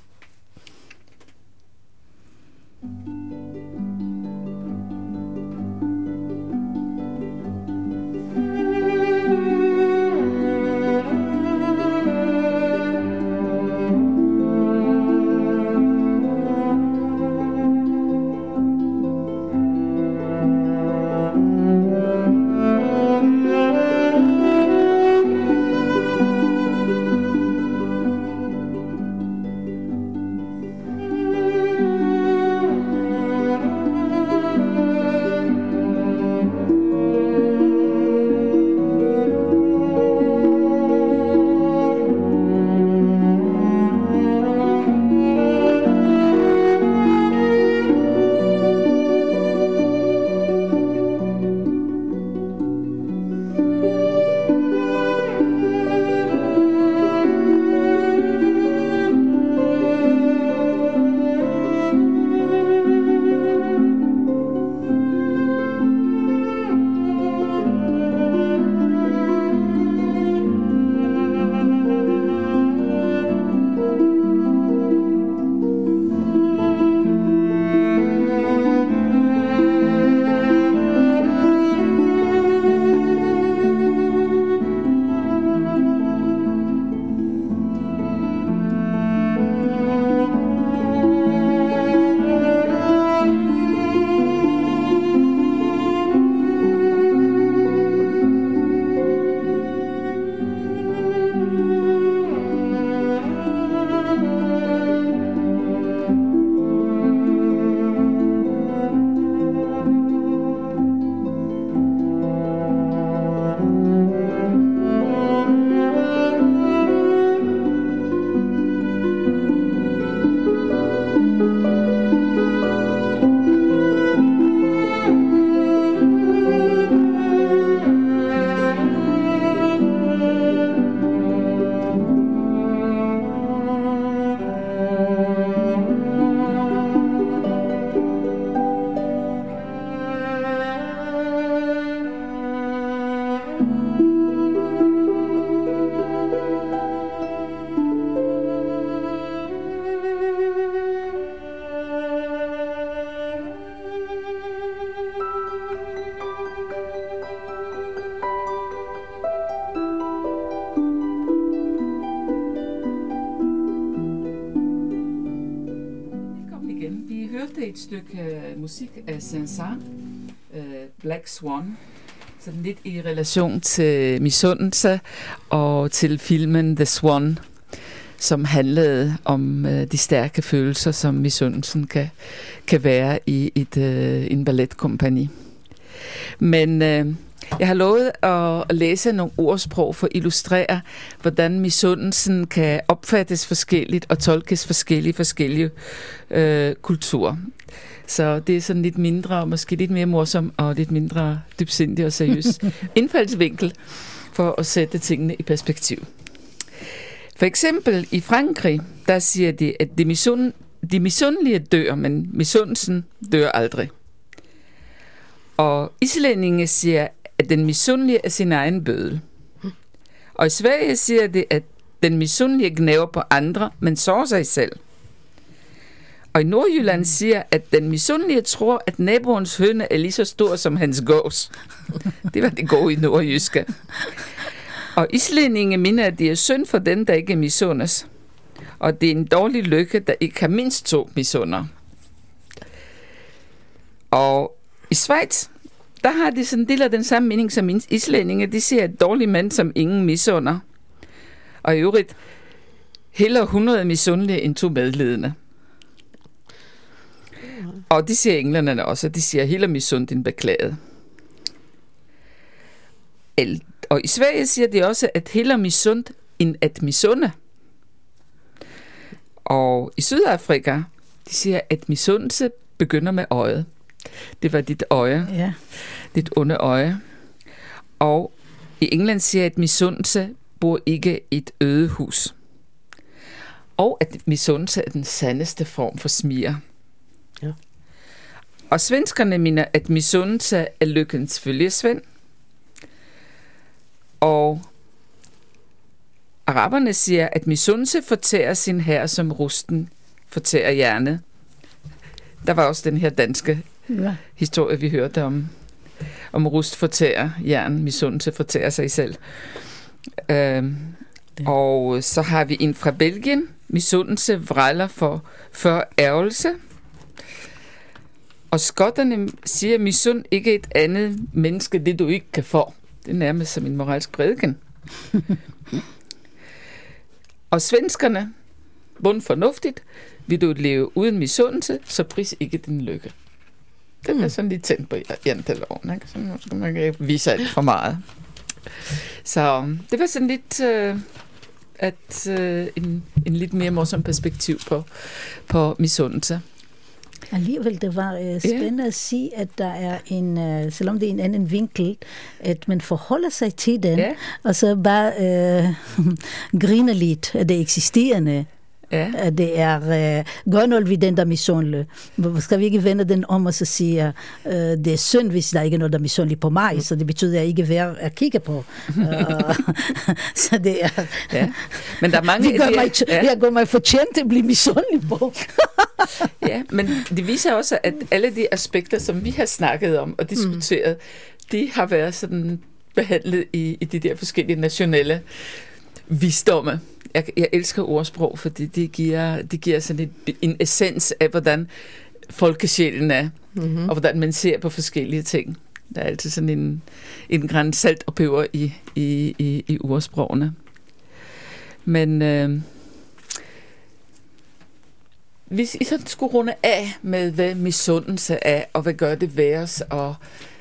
Et stykke musik af Saint-Saëns, Black Swan, sådan lidt i relation til misundelse og til filmen The Swan, som handlede om de stærke følelser, som misundelsen kan være i en balletkompagni. Men Jeg har lovet at læse nogle ordsprog for at illustrere, hvordan misundelsen kan opfattes forskelligt og tolkes forskellige kulturer. Så det er sådan lidt mindre, og måske lidt mere morsom og lidt mindre dybsindig og seriøs indfaldsvinkel for at sætte tingene i perspektiv. For eksempel i Frankrig, der siger de, at de misundelige dør, men misundelsen dør aldrig. Og islændinge siger, at den misundelige er sin egen bødel. Og i Sverige siger det, at den misundelige gnæver på andre, men sårer sig selv. Og i Nordjylland siger, at den misundelige tror, at naboens høne er lige så stor som hans gås. Det var det gode i nordjyske. Og islændinge mener, at det er synd for den, der ikke misundes. Og det er en dårlig lykke, der ikke har mindst 2 misunder. Og i Schweiz, der har de sådan en del af den samme mening som islændinge. De siger, at dårlig mand som ingen misunder. Og i øvrigt, hellere 100 misundelige end 2 medledende. Og de siger englænderne også, de siger, hellere misund din beklaget. Og i Sverige siger de også, at hellere misund end at misunde. Og i Sydafrika, de siger, at misundelse begynder med øjet. Det var dit øje. Ja. Dit onde øje. Og i England siger, at misundelse bor ikke i et øde hus. Og at misundelse er den sandeste form for smiger. Ja. Og svenskerne mener, at misundelse er lykkens følgesvend. Og araberne siger, at misundelse fortærer sin hær, som rusten fortærer hjernet. Der var også den her danske historie, vi hørte om rust fortærer jern, misundelse fortærer sig selv. Og så har vi en fra Belgien. Misundelse vrejler for ærgelse. Og skotterne siger, misund ikke et andet menneske, det du ikke kan få. Det er nærmest som en moralsk prædiken. Og svenskerne, bundfornuftigt, vil du leve uden misundelse, så pris ikke din lykke. Den er sådan lidt tændt på janteloven, ikke? Så nu skal man ikke vise alt for meget. Så det var sådan lidt en lidt mere morsom perspektiv på misundelse. Alligevel, det var spændende at sige, at der er en, selvom det er en anden vinkel, at man forholder sig til den, og så bare griner lidt af det eksisterende. Ja. Det er gør noget ved den, der misundelig. Skal vi ikke vende den om og så sige, det er synd, hvis der ikke er noget, der er misundelig på mig, så det betyder, at jeg ikke er værd at kigge på. Så det er... Ja. Men der er mange... Jeg gør mig fortjent til at blive misundelig på. Ja, men det viser også, at alle de aspekter, som vi har snakket om og diskuteret, de har været sådan behandlet i de der forskellige nationale visdomme. Jeg elsker ordsprog, fordi det giver sådan en essens af, hvordan folkesjælen er, og hvordan man ser på forskellige ting. Der er altid sådan en græn salt og peber i ordsprogene. Men hvis I sådan skulle runde af med, hvad misundelse er, og hvad gør det ved os, og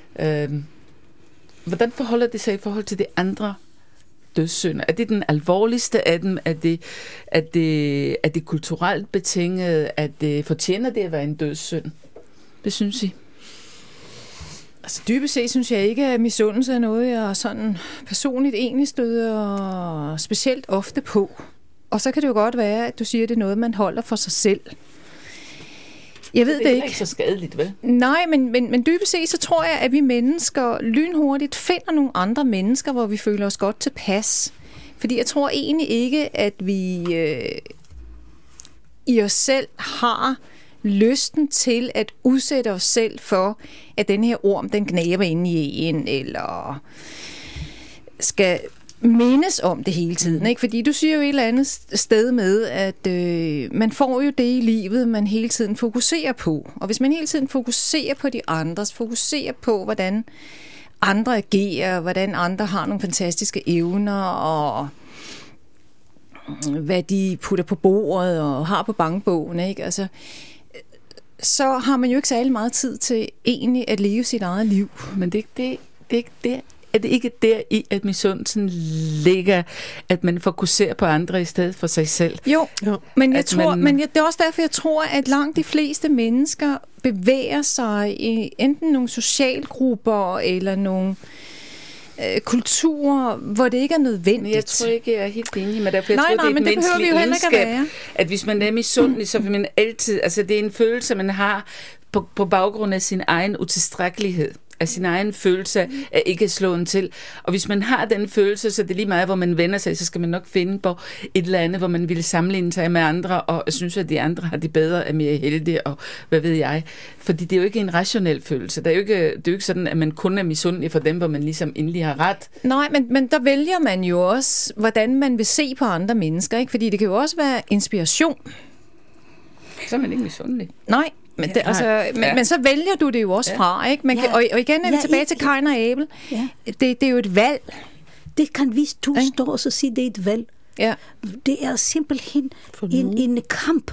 hvordan forholder det sig i forhold til de andre dødssynder? Er det den alvorligste af dem? Er det kulturelt betinget? Fortjener det at være en dødssynd? Hvad synes I? Altså dybest set synes jeg ikke, at misundelse er noget, jeg sådan personligt egentlig støder specielt ofte på. Og så kan det jo godt være, at du siger, at det er noget, man holder for sig selv. Jeg ved det ikke. Det er ikke så skadeligt, vel? Nej, men dybest set, så tror jeg, at vi mennesker lynhurtigt finder nogle andre mennesker, hvor vi føler os godt tilpas. Fordi jeg tror egentlig ikke, at vi i os selv har lysten til at udsætte os selv for, at den her orm, den gnæver inde i en, eller skal mindes om det hele tiden, ikke? Fordi du siger jo et eller andet sted med, at man får jo det i livet, man hele tiden fokuserer på. Og hvis man hele tiden fokuserer på de andres, fokuserer på, hvordan andre agerer, hvordan andre har nogle fantastiske evner, og hvad de putter på bordet og har på bankbogen, ikke? Altså, så har man jo ikke særlig meget tid til egentlig at leve sit eget liv. Men det er ikke det, er det ikke der i, at misundelsen ligger, at man fokuserer på andre i stedet for sig selv? Jo. Men det er også derfor, jeg tror, at langt de fleste mennesker bevæger sig i enten nogle socialgrupper eller nogle kulturer, hvor det ikke er nødvendigt. Men jeg tror ikke, jeg er helt enig med dig, for jeg tror, det er et menneskeligt egenskab, at hvis man er misundelig, så vil man altid, altså det er en følelse, man har på baggrund af sin egen utilstrækkelighed, af sin egen følelse af ikke slået til. Og hvis man har den følelse, så det er lige meget, hvor man vender sig, så skal man nok finde på et eller andet, hvor man vil sammenligne sig med andre, og synes, at de andre har det bedre, er mere heldige, og hvad ved jeg. Fordi det er jo ikke en rationel følelse. Det er jo ikke sådan, at man kun er misundelig for dem, hvor man ligesom endelig har ret. Nej, men der vælger man jo også, hvordan man vil se på andre mennesker, ikke? Fordi det kan jo også være inspiration. Så er man ikke misundelig. Nej. Men så vælger du det jo også fra, ikke? Og igen er vi tilbage til Kain og Abel. Ja. Det er jo et valg. Det kan vi stå og så sige, det er et valg. Ja. Det er simpelthen en kamp.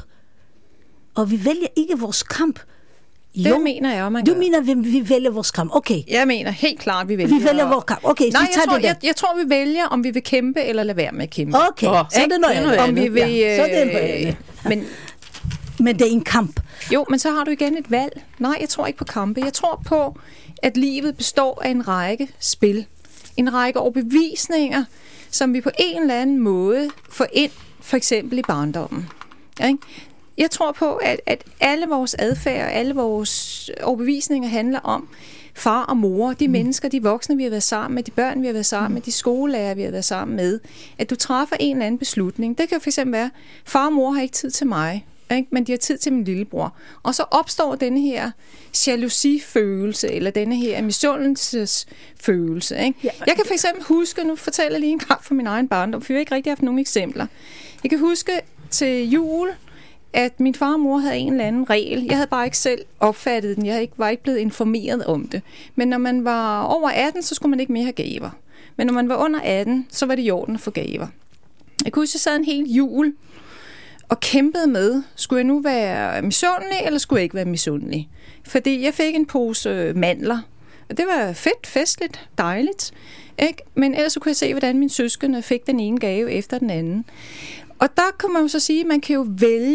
Og vi vælger ikke vores kamp. Det mener jeg, man gør. Du mener, vi vælger vores kamp. Okay. Jeg mener helt klart, vi vælger vores kamp. Okay, nej, jeg tror, vi vælger, om vi vil kæmpe eller lade være med at kæmpe. Okay, så er det noget andet. Om vi vil, så er det noget andet. Men det er en kamp. Jo, men så har du igen et valg. Nej, jeg tror ikke på kampe. Jeg tror på, at livet består af en række spil. En række overbevisninger, som vi på en eller anden måde får ind, for eksempel i barndommen. Ikke? Jeg tror på, at alle vores adfærd og alle vores overbevisninger handler om far og mor, de mennesker, de voksne, vi har været sammen med, de børn, vi har været sammen med, de skolelærer, vi har været sammen med. At du træffer en eller anden beslutning. Det kan for eksempel være, far og mor har ikke tid til mig, ikke? Men de har tid til min lillebror. Og så opstår denne her jalousifølelse, eller denne her misundelsesfølelse. Ikke? Ja. Jeg kan for eksempel huske, nu fortæller jeg lige en gang fra min egen barndom, for jeg har ikke rigtig haft nogen eksempler. Jeg kan huske til jul, at min far og mor havde en eller anden regel. Jeg havde bare ikke selv opfattet den. Jeg var ikke blevet informeret om det. Men når man var over 18, så skulle man ikke mere have gaver. Men når man var under 18, så var det i orden at få gaver. Jeg kunne huske, at jeg sad en hel jul og kæmpede med, skulle jeg nu være misundelig, eller skulle jeg ikke være misundelig? Fordi jeg fik en pose mandler, og det var fedt, festligt, dejligt. Ikke? Men ellers så kunne jeg se, hvordan mine søskende fik den ene gave efter den anden. Og der kan man jo så sige, at man kan jo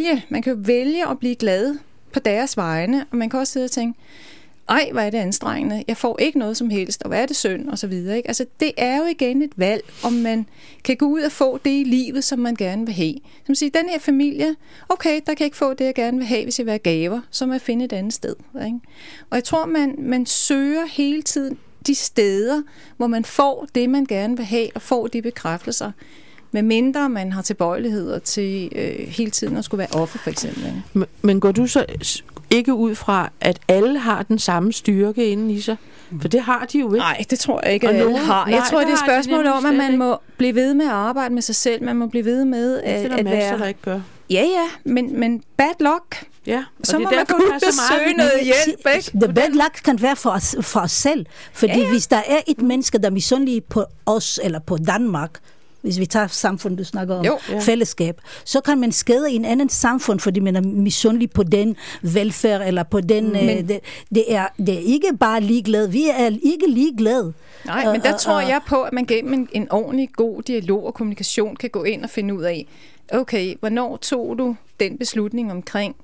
vælge at blive glad på deres vegne, og man kan også sidde og tænke, ej, hvor er det anstrengende, jeg får ikke noget som helst, og hvad er det synd, og så videre. Ikke? Altså, det er jo igen et valg, om man kan gå ud og få det i livet, som man gerne vil have. Som siger, den her familie, okay, der kan jeg ikke få det, jeg gerne vil have, hvis jeg vil have gaver, så må jeg finde et andet sted. Ikke? Og jeg tror, man søger hele tiden de steder, hvor man får det, man gerne vil have, og får de bekræftelser, med mindre man har tilbøjeligheder til hele tiden at skulle være offer, for eksempel. Men går du så ikke ud fra, at alle har den samme styrke inden i sig? For det har de jo ikke. Nej, det tror jeg ikke, at alle har. Jeg tror, det er et spørgsmål om, at man må blive ved med at arbejde med sig selv. Man må blive ved med at være... der ikke gør. Ja, men bad luck. Ja, så må man gå ud og søge noget hjælp. The bad luck kan være for os selv. Fordi hvis der er et menneske, der er misundelig på os, eller på Danmark, hvis vi tager samfund, du snakker om, fællesskab, så kan man skade en anden samfund, fordi man er misundelig på den velfærd, eller på den... Det er ikke bare ligeglad. Vi er ikke ligeglade. Nej, men der tror jeg på, at man gennem en ordentlig god dialog og kommunikation kan gå ind og finde ud af, okay, hvornår tog du den beslutning omkring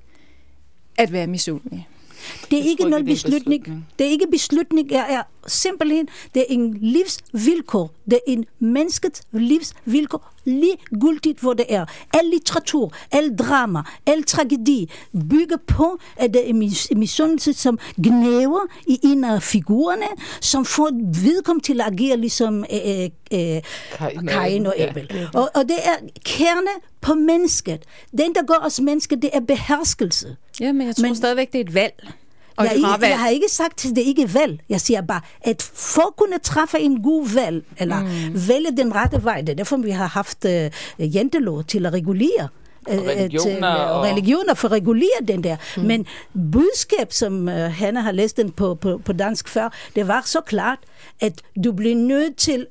at være misundelig? Det er ikke noget beslutning. Det er ikke beslutning. Jeg er simpelthen, det er en livsvilkår. Det er en menneskets livsvilkår. Ligegyldigt, hvor det er. Al litteratur, al drama, al tragedi bygger på, at det er misundelse, som gnæver i en af figurerne, som får vedkommende til at agere ligesom Kain og Abel. Ja. Og det er kerne på mennesket. Den, der gør os mennesker, det er beherskelse. Ja, men jeg tror stadigvæk, det er et valg. Jeg har ikke sagt, at det ikke er valg. Jeg siger bare, at for at kunne træffe en god valg, eller vælge den rette vej, det er derfor, vi har haft jantelov til at regulere. Religioner for at regulere den der. Men budskab, som Hanna har læst den på dansk før, det var så klart, at du bliver nødt til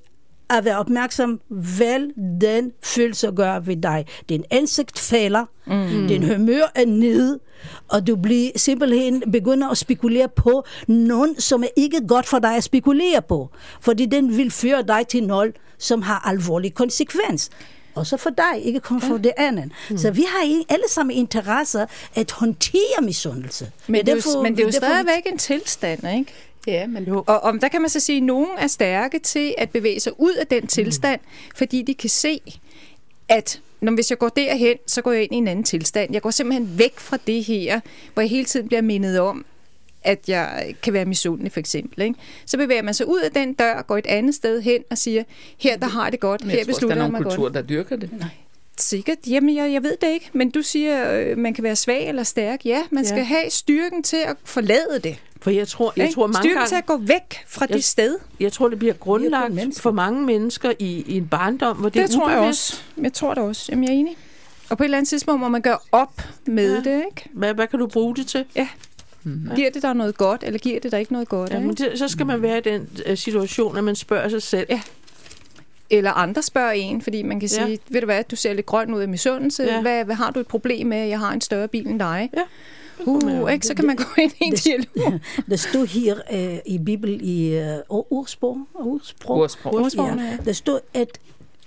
at være opmærksom, hvad den følelse gør ved dig. Din ansigt falder, din humør er nede, og du bliver simpelthen begynder at spekulere på nogen, som er ikke godt for dig at spekulere på. Fordi den vil føre dig til noget, som har alvorlig konsekvens. Også for dig, ikke kun for det andet. Så vi har alle sammen interesser at håndtere misundelse. Men det er jo stadigvæk en tilstand, ikke? Ja, men og der kan man så sige, at nogen er stærke til at bevæge sig ud af den tilstand, fordi de kan se, at hvis jeg går derhen, så går jeg ind i en anden tilstand. Jeg går simpelthen væk fra det her, hvor jeg hele tiden bliver mindet om, at jeg kan være misundelig, for eksempel. Ikke? Så bevæger man sig ud af den dør, går et andet sted hen og siger, her der har jeg det godt, her beslutter jeg mig godt. Men jeg tror, der er nogen kultur, der dyrker det. Nej. Sikkert. Jamen, jeg ved det ikke. Men du siger, man kan være svag eller stærk. Ja, man skal have styrken til at forlade det. For jeg tror mange styrken gange, til at gå væk fra det sted. Jeg tror, det bliver grundlagt for mange mennesker i en barndom, hvor det er tror jeg ubevidst. også. Jeg tror det også. Jamen, jeg er enig. Og på et eller andet tidspunkt må man gøre op med det, ikke? Hvad kan du bruge det til? Ja. Giver det der noget godt, eller giver det der ikke noget godt? Jamen, så skal man være i den situation, at man spørger sig selv. Ja. Eller andre spørger en, fordi man kan sige, ved du hvad, du ser lidt grøn ud af misundelse. Ja. Hvad har du et problem med, jeg har en større bil end dig? Ja. Ikke? Så kan man gå ind i en dialog. Der stod her i Bibelen i ordsprog. Ja. Der stod, at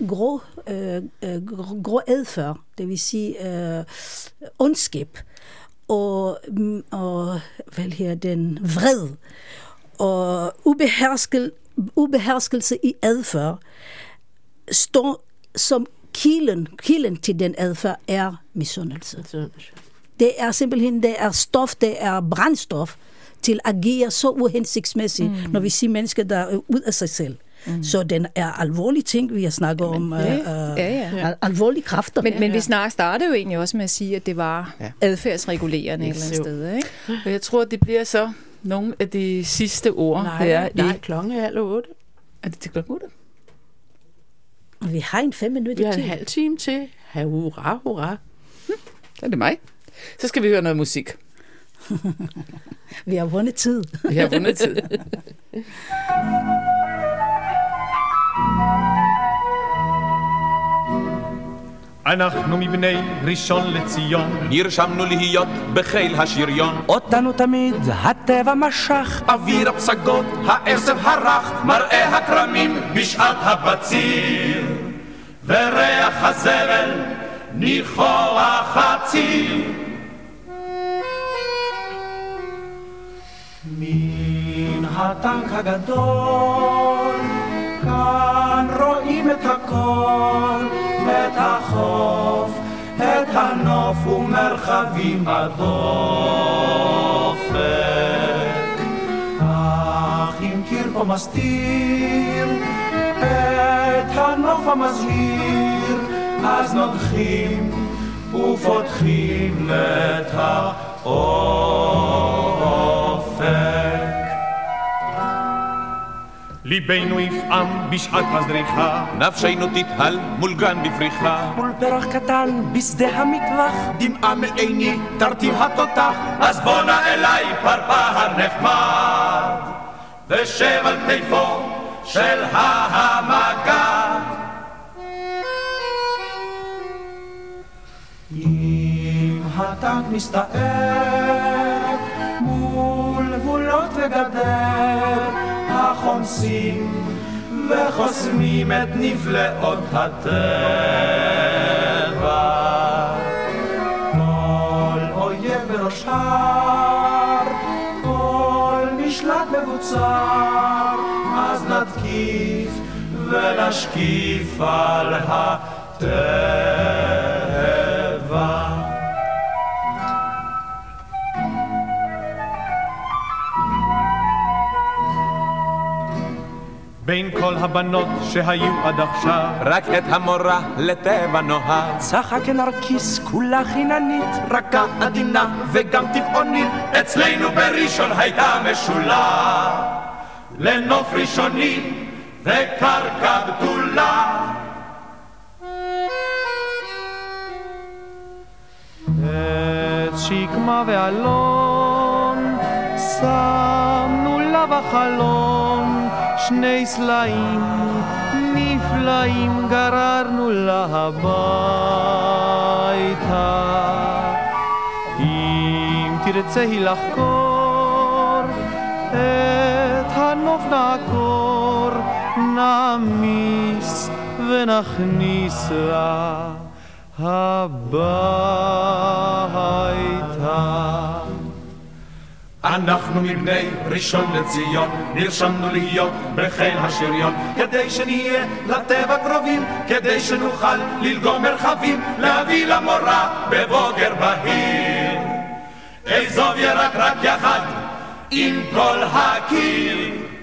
grå adfærd, det vil sige ondskab, og hvad her den vred, og ubeherskelse i adfærd, står som kilden til den adfærd er misundelse. Det er simpelthen, det er stof, det er brændstof til at agere så uhensigtsmæssigt, når vi siger mennesker, der er ud af sig selv. Så den er alvorlige ting, vi har snakket om. Alvorlige kræfter. Men vi startede jo egentlig også med at sige, at det var adfærdsregulerende et eller andet sted. Ikke? Og jeg tror, det bliver så nogle af de sidste ord. Nej, klokken er 8. Er det til klokken 8? Vi har en 5 minutter til. Vi har en halv time til. Hurra, hurra. Så er det mig. Så skal vi høre noget musik. Vi har vundet tid. Vi har vundet tid. אנחנו מבני ראשון לציון נרשמנו להיות בחיל השריון אותנו תמיד הטבע משך אוויר הפסגות, העשב הרך מראה הכרמים בשעת הבציר וריח הזבל ניחוח הציר מן הטנק הגדול כאן רואים את הכל את החוף, את הנוף ומרחבים הדופק אך אם קיר פה מסתיר את הנוף המזהיר אז נודחים ופותחים את האופק ליבנו יפעם בשעת הזריחה נפשנו תתהל מול גן בפריחה מול פרח קטן בשדה המטווח דמעה מעיני תרטיב התותח אז בונה אליי פרפר נחמד ושב על כתפו של המגד אם הטנק מסתער מול גבולות וגדר החומסים וחוסמים את נפלאות הטבע כל אויב בראש הר כל משלט מבוצר אז נתקיף ונשקיף על הטבע בין כל הבנות שהיו עד עכשיו רק את המורה לטבע נוהג צחק נרקיס כולה חיננית רכה עדינה וגם טבעונית אצלנו בראשון הייתה משולה לנוף ראשוני וקרקע בתולה את שקמה ואלון שמנו לה בחלום שני סלעים נפלאים גררנו להביתה. אם תרצה היא לחקור את הנוף נעקור, נעמיס ונכניס לה הביתה. אנחנו מבני ראשון לציון, נרשמנו להיות בחיל השריון, כדי שנהיה לטבע קרובים, כדי שנוכל ללגום מרחבים, להביא למורה בבוגר בהיר. אזוב ירק רק יחד עם כל הקיר.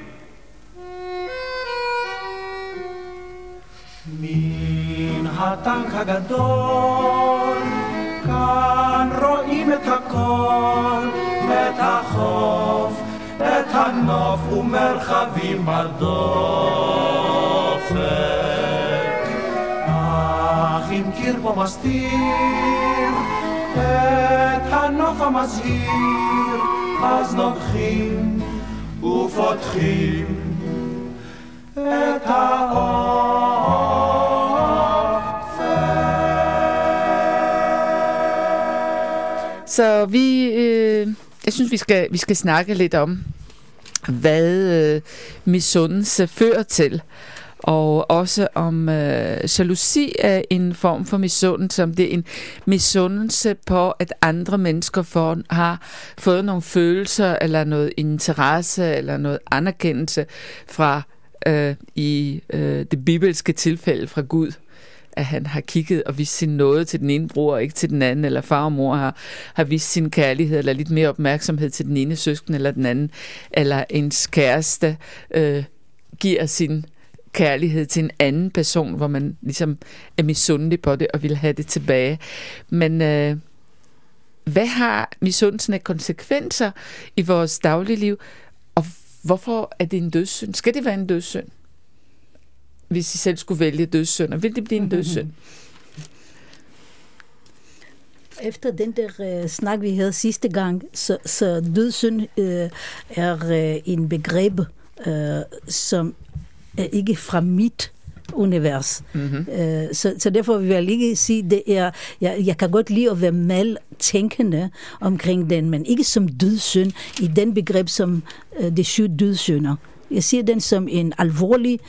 מן הטנק הגדול כאן רואים את הכל, את החוף, את הנוף ומרחבים בדופק. אך אם קיר פה מסתיר את הנוף המזהיר, אז נוגחים ופותחים את האופק. Så jeg synes, vi skal snakke lidt om, hvad misundelse fører til, og også om jalousi er en form for misundelse, om det er en misundelse på, at andre mennesker har fået nogle følelser, eller noget interesse, eller noget anerkendelse fra i det bibelske tilfælde fra Gud, at han har kigget og vist sin nåde til den ene bror og ikke til den anden, eller far og mor har vist sin kærlighed eller lidt mere opmærksomhed til den ene søsken eller den anden, eller ens kæreste giver sin kærlighed til en anden person, hvor man ligesom er misundelig på det og vil have det tilbage. Men hvad har misundelsen af konsekvenser i vores dagligliv, og hvorfor er det en dødssynd? Skal det være en dødssynd? Hvis I selv skulle vælge dødssynder, vil det blive en dødssynd? Efter den der snak, vi havde sidste gang, så dødssynd er en begreb, som er ikke fra mit univers. Så derfor vil jeg ikke sige, det er, jeg kan godt lide at være maltænkende omkring den, men ikke som dødssynd i den begreb som de 7 dødssynder. Jeg ser den som en alvorlig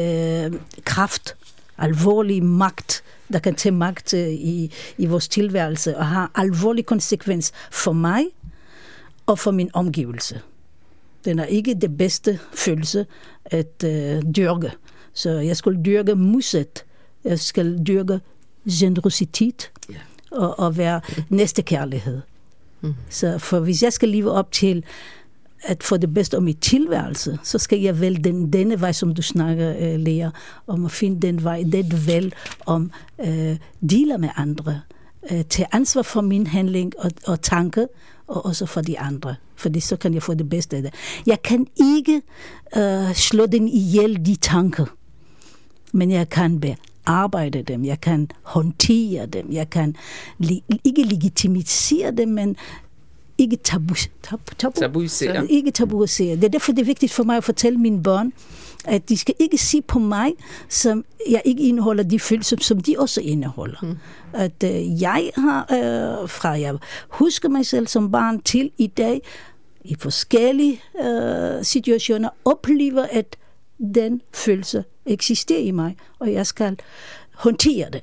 kraft, alvorlig magt, der kan tage magt i vores tilværelse og har alvorlig konsekvens for mig og for min omgivelse. Den er ikke det bedste følelse at dyrke. Så jeg skal dyrke muset. Jeg skal dyrke generositet og være næstekærlighed. Så for hvis jeg skal leve op til at få det bedste om mit tilværelse, så skal jeg vælge denne vej, som du snakker, Lea, om at finde den vej, det valg om dealer med andre, tage ansvar for min handling og tanke, og også for de andre, fordi så kan jeg få det bedste af det. Jeg kan ikke slå den ihjel, de tanker, men jeg kan bearbejde dem, jeg kan håndtere dem, jeg kan ikke legitimisere dem, men ikke tabuisere. Ikke tabuisere. Det er derfor, det er vigtigt for mig at fortælle mine børn, at de skal ikke sige på mig, som jeg ikke indeholder de følelser, som de også indeholder. At jeg har, fra jeg husker mig selv som barn til i dag, i forskellige situationer, oplever, at den følelse eksisterer i mig, og jeg skal håndtere den.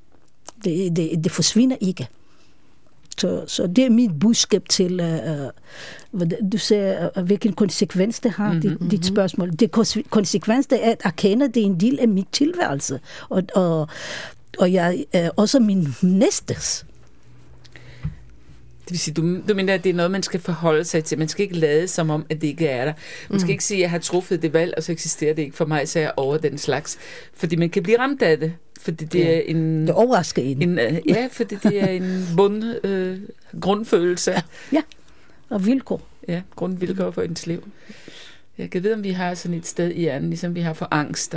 Det forsvinder ikke. Så det er mit budskab til, du siger, hvilken konsekvens det har, dit spørgsmål. Det konsekvens det er at erkende, det er en del af mit tilværelse, og jeg er også min næstes. Det vil sige, du mener, at det er noget, man skal forholde sig til. Man skal ikke lade som om, at det ikke er der. Man skal ikke sige, at jeg har truffet det valg, og så eksisterer det ikke for mig, så jeg er over den slags. Fordi man kan blive ramt af det. Fordi det er en... Det overrasker en. Ja, fordi det er en grundfølelse. Ja, og vilkår. Ja, grundvilkår for ens liv. Jeg kan vide, om vi har sådan et sted i hjernen, ligesom vi har for angst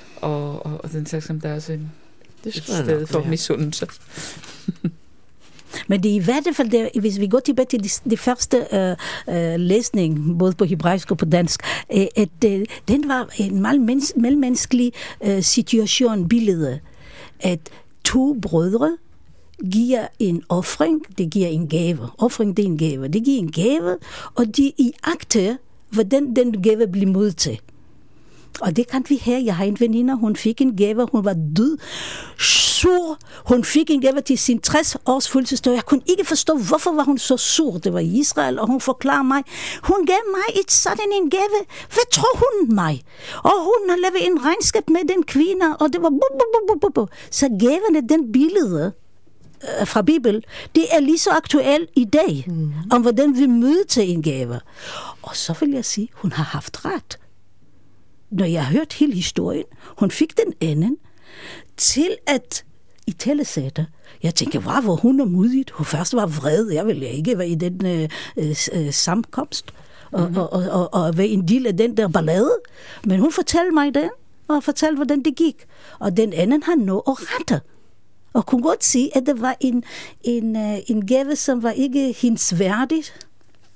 og den slags, som der er sådan et sted for misundelse. Men det er i hvert fald, hvis vi går tilbage til det første læsning, både på hebraisk og på dansk, at den var en mellemmenskelig situation, billede, at to brødre giver en offring, det giver en gave. Offring, det er en gave. Det giver en gave, og de iagter, hvordan den gave bliver modtaget. Og det kan vi her. Jeg har en veninde, hun fik en gave, hun var død, sur. Hun fik en gave til sin 60-års fødselsdag. Jeg kunne ikke forstå, hvorfor var hun så sur. Det var i Israel, og hun forklarer mig, hun gav mig et sådan en gave. Hvad tror hun mig? Og hun har lavet en regnskab med den kvinde, og det var Så gaverne, den billede fra Bibelen, det er lige så aktuelt i dag, om hvordan vi møder til en gave. Og så vil jeg sige, hun har haft ret. Når jeg har hørt hele historien, hun fik den anden til at italesætte. Jeg tænker, hvor hun er modigt. Hun først var vred. Jeg ville ikke være i den sammenkomst og være en del af den der ballade. Men hun fortalte mig den, og fortalte, hvordan det gik. Og den anden har nået at rette. Og kunne godt sige, at det var en gave, som var ikke hendes værdigt.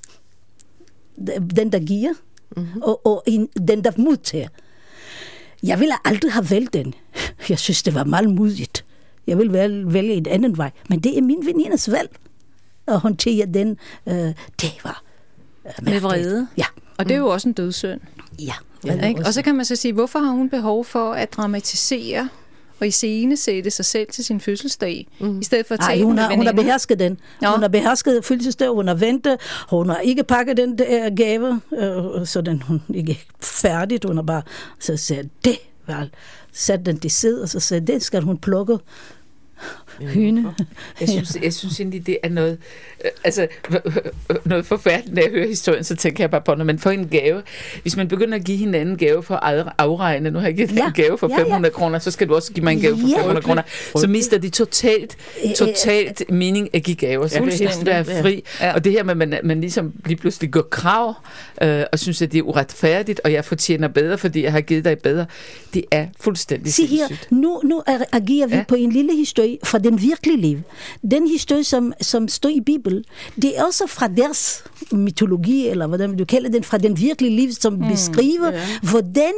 Den, der giver. Og den, der modtager. Jeg ville aldrig have valgt den. Jeg synes, det var meget modigt. Jeg ville vælge en anden vej. Men det er min venindes valg at håndtere den. Det var med vrede. Ja. Og det er jo også en dødssynd. Ja. Og så kan man så sige, hvorfor har hun behov for at dramatisere og iscenesætte sig selv til sin fødselsdag, i stedet for at tale hun har behersket den. Nå. Hun har behersket fødselsdag, hun har ventet, hun har ikke pakket den der gave, så den hun ikke er færdig. Hun har bare så sagde, det var sat den til side, og så sagde, det skal hun plukke. Hyne. Jeg synes egentlig, det er noget, noget forfærdeligt, når jeg hører historien, så tænker jeg bare på, når man får en gave, hvis man begynder at give hinanden gave for at afregne, nu har jeg givet en gave for 500 kroner, så skal du også give mig en gave for 500 kroner, så mister de totalt mening at give gaver, så det helst være fri, og det her med, at man ligesom lige pludselig går krav, og synes, at det er uretfærdigt, og jeg fortjener bedre, fordi jeg har givet dig bedre, det er fuldstændig sindssygt. Nu agerer vi på en lille historie fra den virkelige liv. Den historie, som står i Bibelen, det er også fra deres mytologi, eller hvordan du kalder den, fra den virkelige liv, som beskriver, hvordan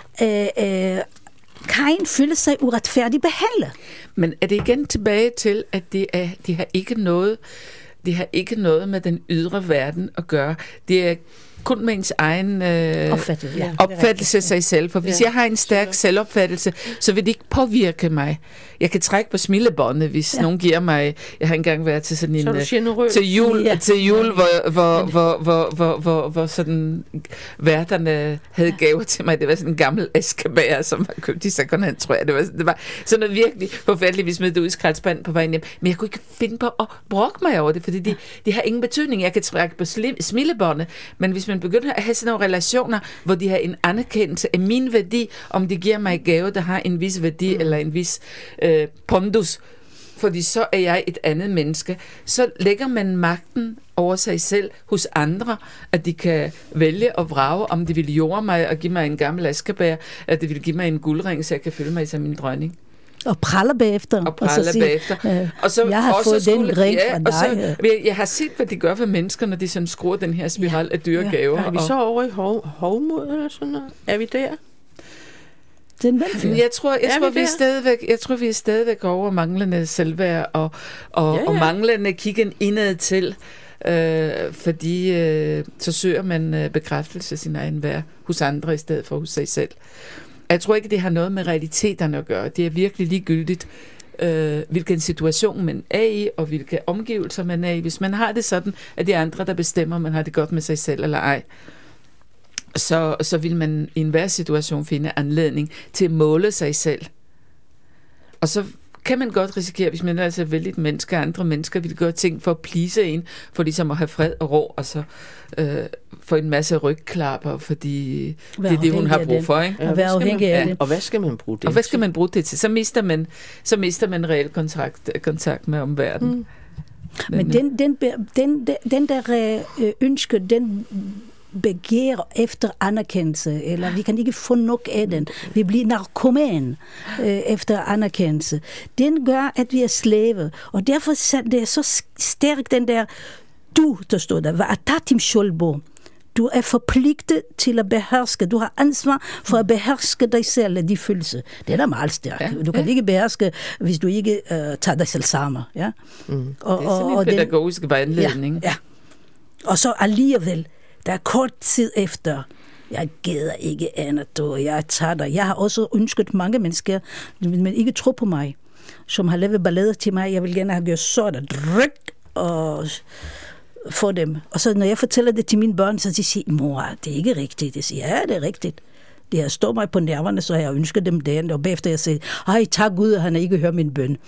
Kain føler sig uretfærdigt behandlet. Men er det igen tilbage til, at det har ikke noget med den ydre verden at gøre. Det er kun med ens egen opfattelse af sig selv. For hvis jeg har en stærk selvopfattelse, så vil det ikke påvirke mig. Jeg kan trække på smilebåndet, hvis nogen giver mig... Jeg har engang været til sådan en... Til jul, hvor sådan værterne havde gaver til mig. Det var sådan en gammel æskebager, som var købt i secondhand, tror jeg. Det var sådan noget virkelig forfærdeligt, vi smed det ud i skraldespanden på vejen hjem. Men jeg kunne ikke finde på at brokke mig over det, fordi det har ingen betydning. Jeg kan trække på smilebåndet, men hvis man begynder at have sådan nogle relationer, hvor de har en anerkendelse af min værdi, om de giver mig gave, der har en vis værdi, eller en vis pondus, fordi så er jeg et andet menneske, så lægger man magten over sig selv hos andre, at de kan vælge og vrage, om de vil jorde mig og give mig en gammel askebær, at de vil give mig en guldring, så jeg kan føle mig som min dronning. Og praller bagefter. Og så jeg har fået den ring fra dig. Jeg har set, hvad de gør for mennesker, når de sådan skruer den her spiral af dyre gaver. Er vi så over i hovmod eller sådan noget? Er vi der? Jeg tror, vi er stadigvæk over manglende selvværd og manglende kiggen indad til, fordi så søger man bekræftelse af sin egen værd hos andre i stedet for hos sig selv. Jeg tror ikke, det har noget med realiteterne at gøre. Det er virkelig ligegyldigt, hvilken situation man er i, og hvilke omgivelser man er i. Hvis man har det sådan, at det er andre, der bestemmer, om man har det godt med sig selv eller ej, så vil man i enhver situation finde anledning til at måle sig selv. Og så kan man godt risikere, hvis man er altså vældigt menneske, andre mennesker vil gøre ting for at please en, for ligesom at have fred og ro, og så få en masse rygklapper, fordi det er det, hun har brug for. Ikke? Og hvad skal man bruge det til? Og hvad skal man bruge det til? Så mister man reelt kontakt med omverdenen. Men den der ønske, den begær efter anerkendelse, eller vi kan ikke få nok af den. Vi bliver narkoman efter anerkendelse. Den gør, at vi er slave. Og derfor det er så stærk den der, der står der, Va'atatim sholbo. Du er forpligtet til at beherske. Du har ansvar for at beherske dig selv, de følelser. Det er meget stærkt. Ja, du kan ikke beherske, hvis du ikke tager dig selv sammen. Ja? Og, det er sådan en pædagogisk vejledning. Ja. Og så alligevel, der er kort tid efter, jeg gider ikke andet, jeg tager dig. Jeg har også ønsket mange mennesker, men ikke tro på mig, som har lavet ballader til mig. Jeg vil gerne have gjort sådan, og for dem. Og så når jeg fortæller det til mine børn, så siger de, mor, det er ikke rigtigt. Jeg siger, ja, det er rigtigt. Det har stået mig på nerverne, så jeg ønsker dem det. Og bagefter jeg siger, ej, tak Gud, han har ikke hørt min bøn.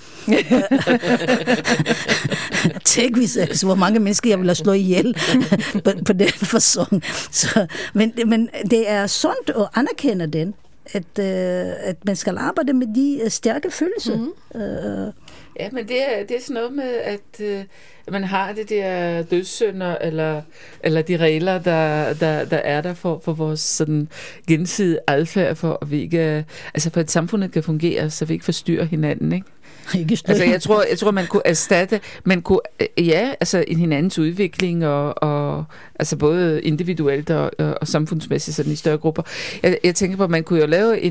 Tænk, hvis hvor mange mennesker jeg vil have slået ihjel på den fasong. Men det er sundt at anerkende den, at man skal arbejde med de stærke følelser. Ja, men det er sådan noget med, at man har det der dødssynder, eller de regler, der er der for vores sådan gensidige adfærd, for at vi ikke, altså for at samfundet kan fungere, så vi ikke forstyrrer hinanden, ikke? Altså jeg tror man kunne erstatte, altså en hinandens udvikling og altså både individuelt og samfundsmæssigt sådan i større grupper. Jeg tænker på, at man kunne jo lave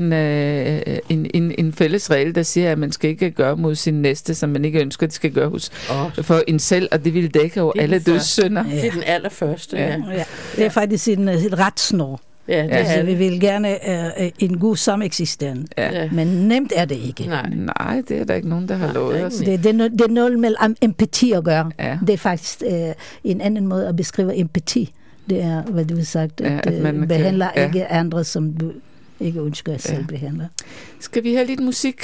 en fælles regel, der siger, at man skal ikke gøre mod sin næste, som man ikke ønsker, at det skal gøre for en selv, og det ville dække over alle dødssynder. Det er den allerførste. Ja. Det er faktisk en retsnor. Ja, det altså, vi vil gerne en god sameksistens. Ja. Men nemt er det ikke. Nej, det er der ikke nogen, der har lovet os. Det er noget med empati at gøre. Ja. Det er faktisk en anden måde at beskrive empati. Det er, hvad du har sagt, at man behandler ikke andre, som du ikke ønsker at selv behandle. Skal vi have lidt musik?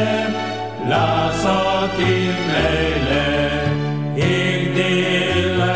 לעשות עם אלה, הגדיל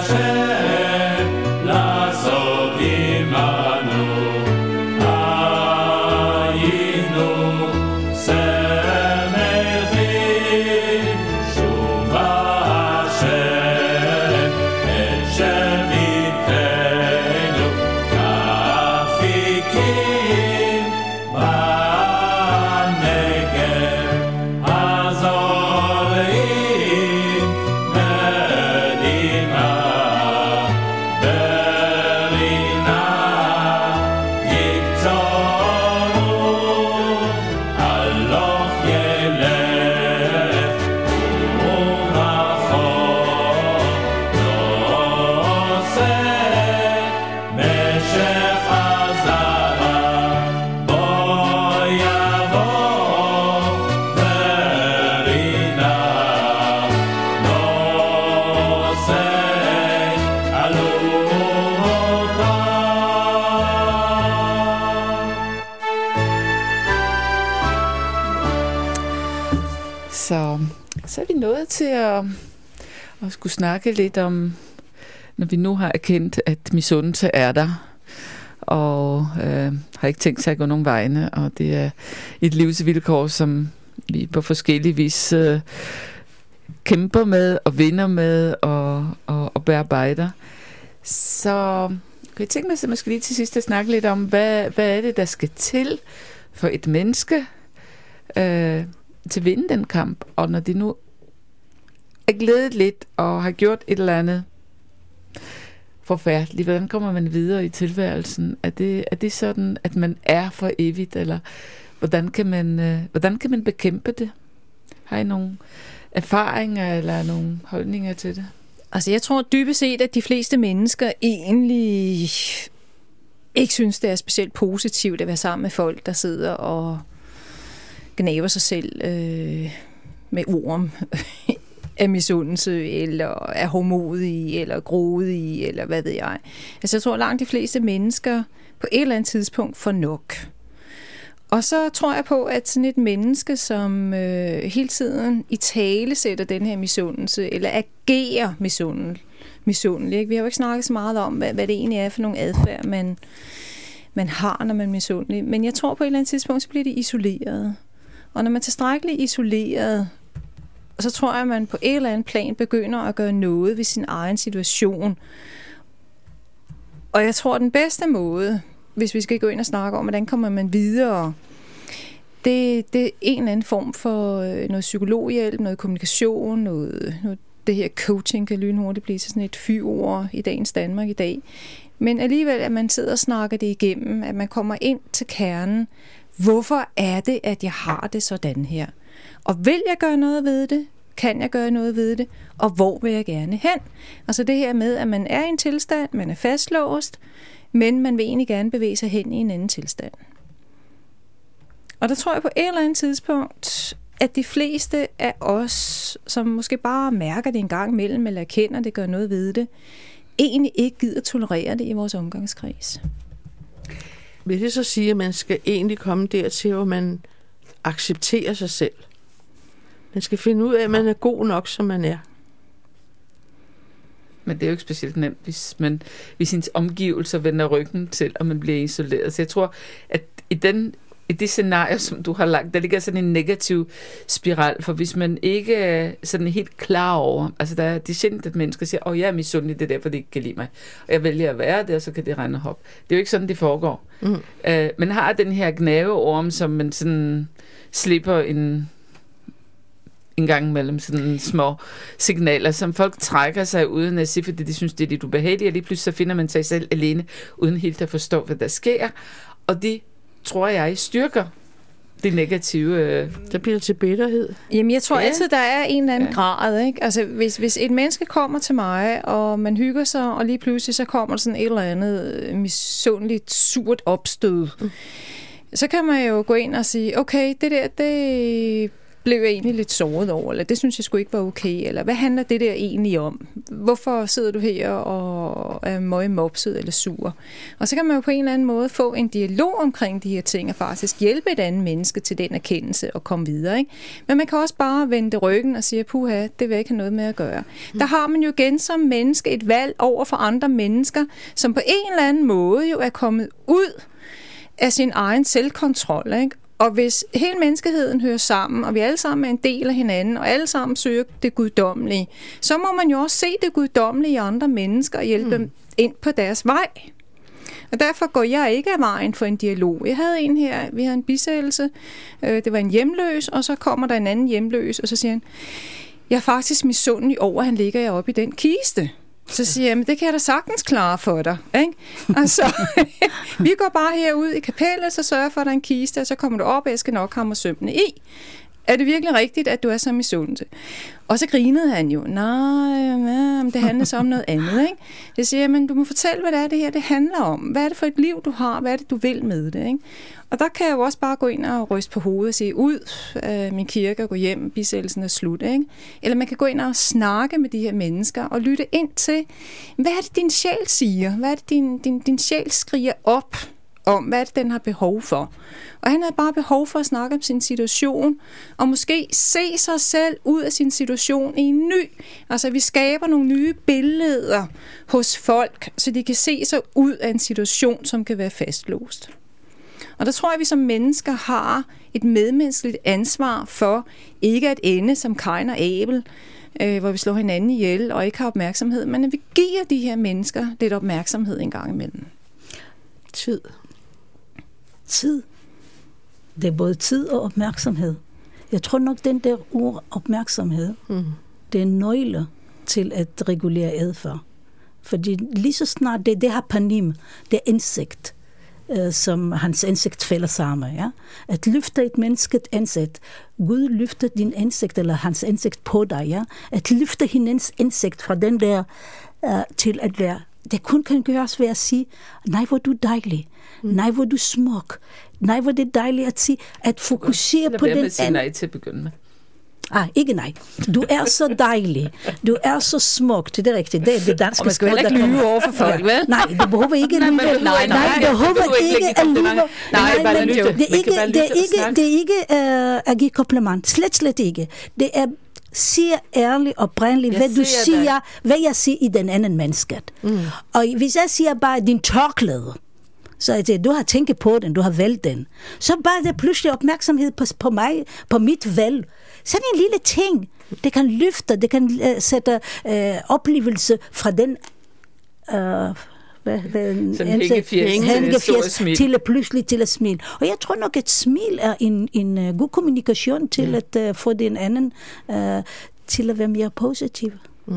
til at skulle snakke lidt om, når vi nu har erkendt, at misundelse er der, og har ikke tænkt sig at gå nogen vegne, og det er et livsvilkår, som vi på forskellige vis kæmper med og vinder med og bearbejder. Så kan jeg tænke mig, at man skal lige til sidst at snakke lidt om, hvad er det, der skal til for et menneske til at vinde den kamp, og når de nu er glædet lidt og har gjort et eller andet forfærdeligt, hvordan kommer man videre i tilværelsen? Er det sådan, at man er for evigt, eller hvordan kan man bekæmpe det? Har I nogle erfaringer eller nogle holdninger til det? Altså jeg tror dybest set, at de fleste mennesker egentlig ikke synes, det er specielt positivt at være sammen med folk, der sidder og gnaver sig selv med orm af misundelse, eller er hårdmodige, eller grådige, eller hvad ved jeg. Altså jeg tror, at langt de fleste mennesker på et eller andet tidspunkt får nok. Og så tror jeg på, at sådan et menneske, som hele tiden i tale sætter den her misundelse, eller agerer misundelig. Ikke? Vi har jo ikke snakket så meget om, hvad det egentlig er for nogle adfærd, man har, når man er misundelig. Men jeg tror på et eller andet tidspunkt, så bliver det isoleret. Og når man er tilstrækkeligt isoleret, så tror jeg, at man på et eller andet plan begynder at gøre noget ved sin egen situation. Og jeg tror, at den bedste måde, hvis vi skal gå ind og snakke om, hvordan kommer man videre, det er en eller anden form for noget psykologhjælp, noget kommunikation, noget det her coaching kan lynhurtigt blive til sådan et fyord i dagens Danmark i dag. Men alligevel, at man sidder og snakker det igennem, at man kommer ind til kernen. Hvorfor er det, at jeg har det sådan her? Og vil jeg gøre noget ved det? Kan jeg gøre noget ved det? Og hvor vil jeg gerne hen? Altså det her med, at man er i en tilstand, man er fastlåst, men man vil egentlig gerne bevæge sig hen i en anden tilstand. Og der tror jeg på et eller andet tidspunkt, at de fleste af os, som måske bare mærker det en gang imellem, eller erkender det, gør noget ved det, egentlig ikke gider tolerere det i vores omgangskreds. Vil det så sige, at man skal egentlig komme dertil, hvor man accepterer sig selv? Man skal finde ud af, at man er god nok, som man er. Men det er jo ikke specielt nemt, hvis ens omgivelser vender ryggen til, og man bliver isoleret. Så jeg tror, at i det scenarie, som du har lagt, der ligger sådan en negativ spiral, for hvis man ikke er sådan helt klar over, altså det er sjældent, at mennesker siger, jeg er misundelig, det er derfor, det ikke kan lide mig, og jeg vælger at være det, og så kan det rende op. Det er jo ikke sådan, det foregår. Man har den her gnaveorm, som man sådan slipper en gang mellem sådan små signaler, som folk trækker sig uden at sige, fordi de synes, det er lidt ubehageligt, og lige pludselig så finder man sig selv alene, uden helt at forstå, hvad der sker, og det tror jeg styrker det negative. Der bliver til bitterhed. Jamen, jeg tror altid, der er en eller anden grad. Ikke? Altså, hvis et menneske kommer til mig, og man hygger sig, og lige pludselig så kommer der sådan et eller andet misundeligt, surt opstød, så kan man jo gå ind og sige, okay, det blev jeg egentlig lidt såret over, eller det synes jeg sgu ikke var okay, eller hvad handler det der egentlig om? Hvorfor sidder du her og er møgmopset eller sur? Og så kan man jo på en eller anden måde få en dialog omkring de her ting, og faktisk hjælpe et andet menneske til den erkendelse og komme videre. Ikke? Men man kan også bare vende det ryggen og sige, puha, det vil jeg ikke have noget med at gøre. Der har man jo igen som menneske et valg over for andre mennesker, som på en eller anden måde jo er kommet ud af sin egen selvkontrol, ikke? Og hvis hele menneskeheden hører sammen, og vi alle sammen er en del af hinanden, og alle sammen søger det guddommelige, så må man jo også se det guddommelige i andre mennesker og hjælpe dem ind på deres vej. Og derfor går jeg ikke af vejen for en dialog. Jeg havde en her, vi havde en bisættelse, det var en hjemløs, og så kommer der en anden hjemløs, og så siger han, jeg er faktisk misundelig over, at han ligger oppe i den kiste. Så siger jeg, men det kan jeg da sagtens klare for dig. Ikke? Altså, vi går bare herud i kapellet, så sørger for, at der er en kiste, og så kommer du op, og jeg skal nok hamre sømmene i. Er det virkelig rigtigt, at du er så misundelig? Og så grinede han jo. Nej, det handler så om noget andet. Ikke? Jeg siger, men du må fortælle, hvad det her det handler om. Hvad er det for et liv, du har? Hvad er det, du vil med det? Ikke? Og der kan jeg jo også bare gå ind og ryste på hovedet og sige, ud af min kirke og gå hjem, bisættelsen er slut. Ikke? Eller man kan gå ind og snakke med de her mennesker og lytte ind til, hvad er det, din sjæl siger? Hvad er det, din sjæl skriger op om, hvad den har behov for. Og han havde bare behov for at snakke om sin situation, og måske se sig selv ud af sin situation i en ny. Altså, vi skaber nogle nye billeder hos folk, så de kan se sig ud af en situation, som kan være fastlåst. Og der tror jeg, at vi som mennesker har et medmenneskeligt ansvar for ikke at ende som Kain og Abel, hvor vi slår hinanden ihjel og ikke har opmærksomhed, men at vi giver de her mennesker lidt opmærksomhed en gang imellem. Tid. Det er både tid og opmærksomhed. Jeg tror nok, den der ord opmærksomhed, det er nøgler til at regulere adfærd. Fordi lige så snart det har panim, det er indsigt, som hans ansigt falder sammen. Ja? At løfte et mennesket ansigt. Gud løfter din ansigt, eller hans ansigt på dig. Ja? At løfte hinandens ansigt fra den der til at være. Det kun kan gøres ved at sige, nej, hvor du dejlig. Nej, hvor du smuk. Nej, hvor det er dejligt at sige, at fokusere på den anden. Sige nej til at begynde med. Ikke nej. Du er så dejlig. Du er så smuk. Det er rigtigt. Det er det danske sprog. Og man skal heller ikke lyve over for folk, vel? Nej, det behøver ikke at lyve. Nej, det behøver ikke at lyve. Det er ikke at give kompliment. Slet ikke. Det er siger ærligt og oprindeligt, hvad jeg siger i den anden mennesket. Og hvis jeg siger bare din tørklæde, så jeg siger, du har tænkt på den, du har valgt den. Så bare det pludselig opmærksomhed på mig, på mit valg. Sådan en lille ting, det kan løfte, det kan sætte oplevelse fra den hængefjers til at pludselig til at smile. Og jeg tror nok, at smil er en god kommunikation til at få den anden til at være mere positiv.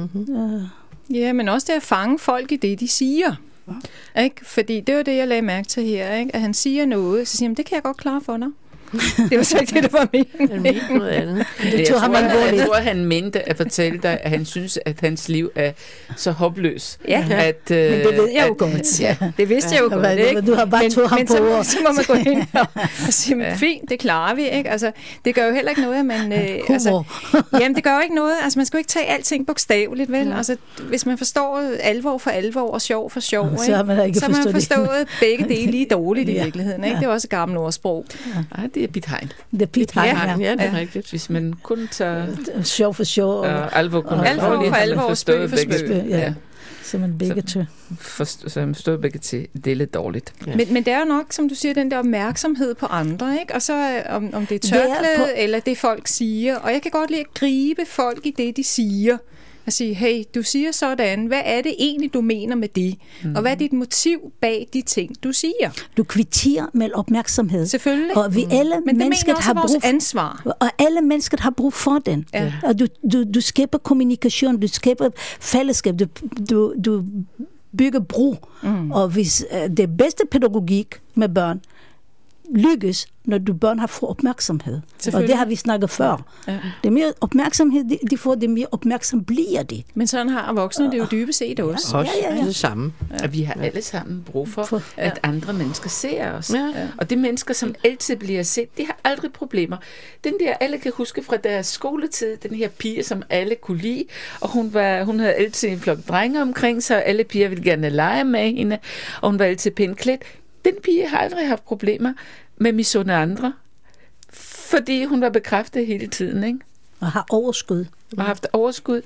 Ja, men også det at fange folk i det, de siger. Ikke? Fordi det var det, jeg lagde mærke til her, ikke? At han siger noget, så siger han, det kan jeg godt klare for dig. Det var så ikke det, der var meningen. Jeg tror, han mente at fortælle dig, at han synes, at hans liv er så håbløs. Ja, men det ved jeg jo godt. Ja. Det vidste jeg jo godt, ikke? Du har bare to ham på ord. Så må man gå ind og sige, fint, det klarer vi, ikke? Altså, det gør jo heller ikke noget, at man... jamen, det gør jo ikke noget. Altså, man skal jo ikke tage alting bogstaveligt, vel? Altså, hvis man forstår alvor for alvor og sjov for sjov, ikke? Så har man forstået begge dele lige dårligt i virkeligheden, ikke? Det er også et gammelt ordsprog. Det er Pitheim. Det er Pitheim, ja, det er rigtigt. Hvis man kun tager sjov for sjov og alvor kun for alvor, spøg for spøg. Ja. Så man begge til. Så man forstår begge til. Det er lidt dårligt. Ja. Men det er jo nok, som du siger, den der opmærksomhed på andre, ikke? Og så om det er tørklæde, eller det folk siger. Og jeg kan godt lide at gribe folk i det, de siger. Og sige, hey, du siger sådan, hvad er det egentlig, du mener med det? Og hvad er dit motiv bag de ting, du siger? Du kvitterer med opmærksomhed. Selvfølgelig. Og vi alle mennesker har vores ansvar. Og alle mennesker har brug for den. Ja. Og du skaber kommunikation, du skaber fællesskab, du bygger bro. Og hvis det bedste pædagogik med børn lykkes, når børn har fået opmærksomhed. Og det har vi snakket før. Ja. Det mere opmærksomhed, de får, det mere opmærksom bliver de. Men sådan har voksne det jo dybest set også. Ja. Det samme. Ja. Og vi har alle sammen brug for, at andre mennesker ser os. Ja. Og de mennesker, som altid bliver set, de har aldrig problemer. Den der, alle kan huske fra deres skoletid, den her pige, som alle kunne lide, og hun havde altid en flok drenge omkring sig, og alle piger ville gerne lege med hende, og hun var altid pænt klædt. Den pige har aldrig haft problemer med misunde andre, fordi hun var bekræftet hele tiden, ikke? Og har overskud. Og har haft overskud.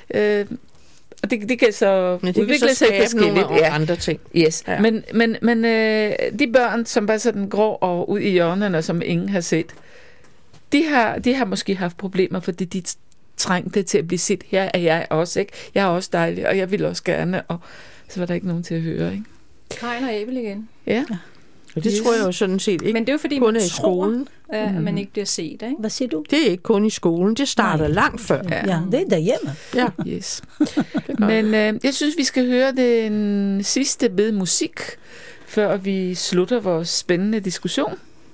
Og det kan så udvikle sig forskelligt. Andre ting. Yes. Ja. Men de børn, som bare sådan grå og ud i hjørnerne, og som ingen har set, de har måske haft problemer, fordi de trængte til at blive set. Her er jeg også, ikke? Jeg er også dejlig, og jeg vil også gerne, og så var der ikke nogen til at høre, ikke? Kain og Abel igen. Ja. Og det tror jeg jo sådan set ikke. Men det er jo fordi, kun man i skolen. At man ikke bliver set, ikke? Hvad siger du? Det er ikke kun i skolen. Det starter langt før. Ja, det er derhjemme. Ja. Yes. Men jeg synes, vi skal høre den sidste bid musik, før vi slutter vores spændende diskussion.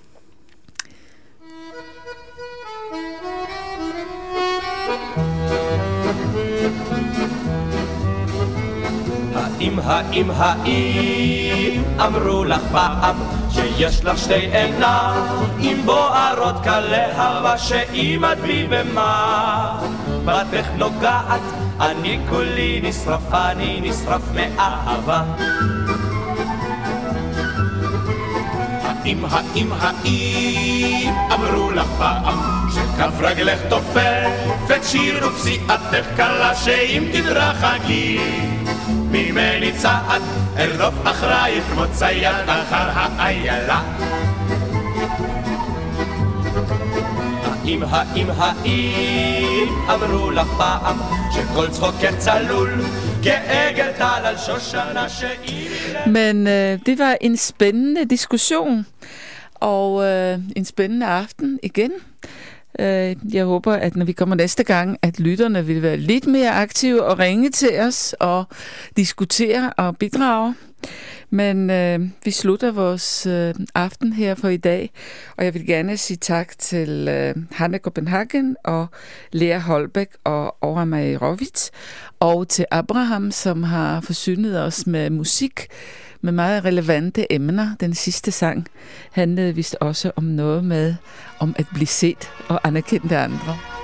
האם אמרו לך פעם שיש לך שתי עיניים בוערות כלהבה שאימא בי במה בתך נוגעת אני כולי נשרף מאהבה האם אמרו לך פעם שכף רגלך תופפת שיר ופסיעתך קלה שאם תדרחקי ממני צעד ארדוף אחרייך כמו צייד אחר האיילה האם אמרו לך פעם שכל צחוקך צלול כעגל טל על שושנה שהיא Men det var en spændende diskussion og en spændende aften igen. Jeg håber, at når vi kommer næste gang, at lytterne vil være lidt mere aktive og ringe til os og diskutere og bidrage. Men vi slutter vores aften her for i dag, og jeg vil gerne sige tak til Hanne Copenhagen og Lea Holbæk og Ora Meirovitz, og til Abraham, som har forsynet os med musik med meget relevante emner. Den sidste sang handlede vist også om noget med om at blive set og anerkendt af andre.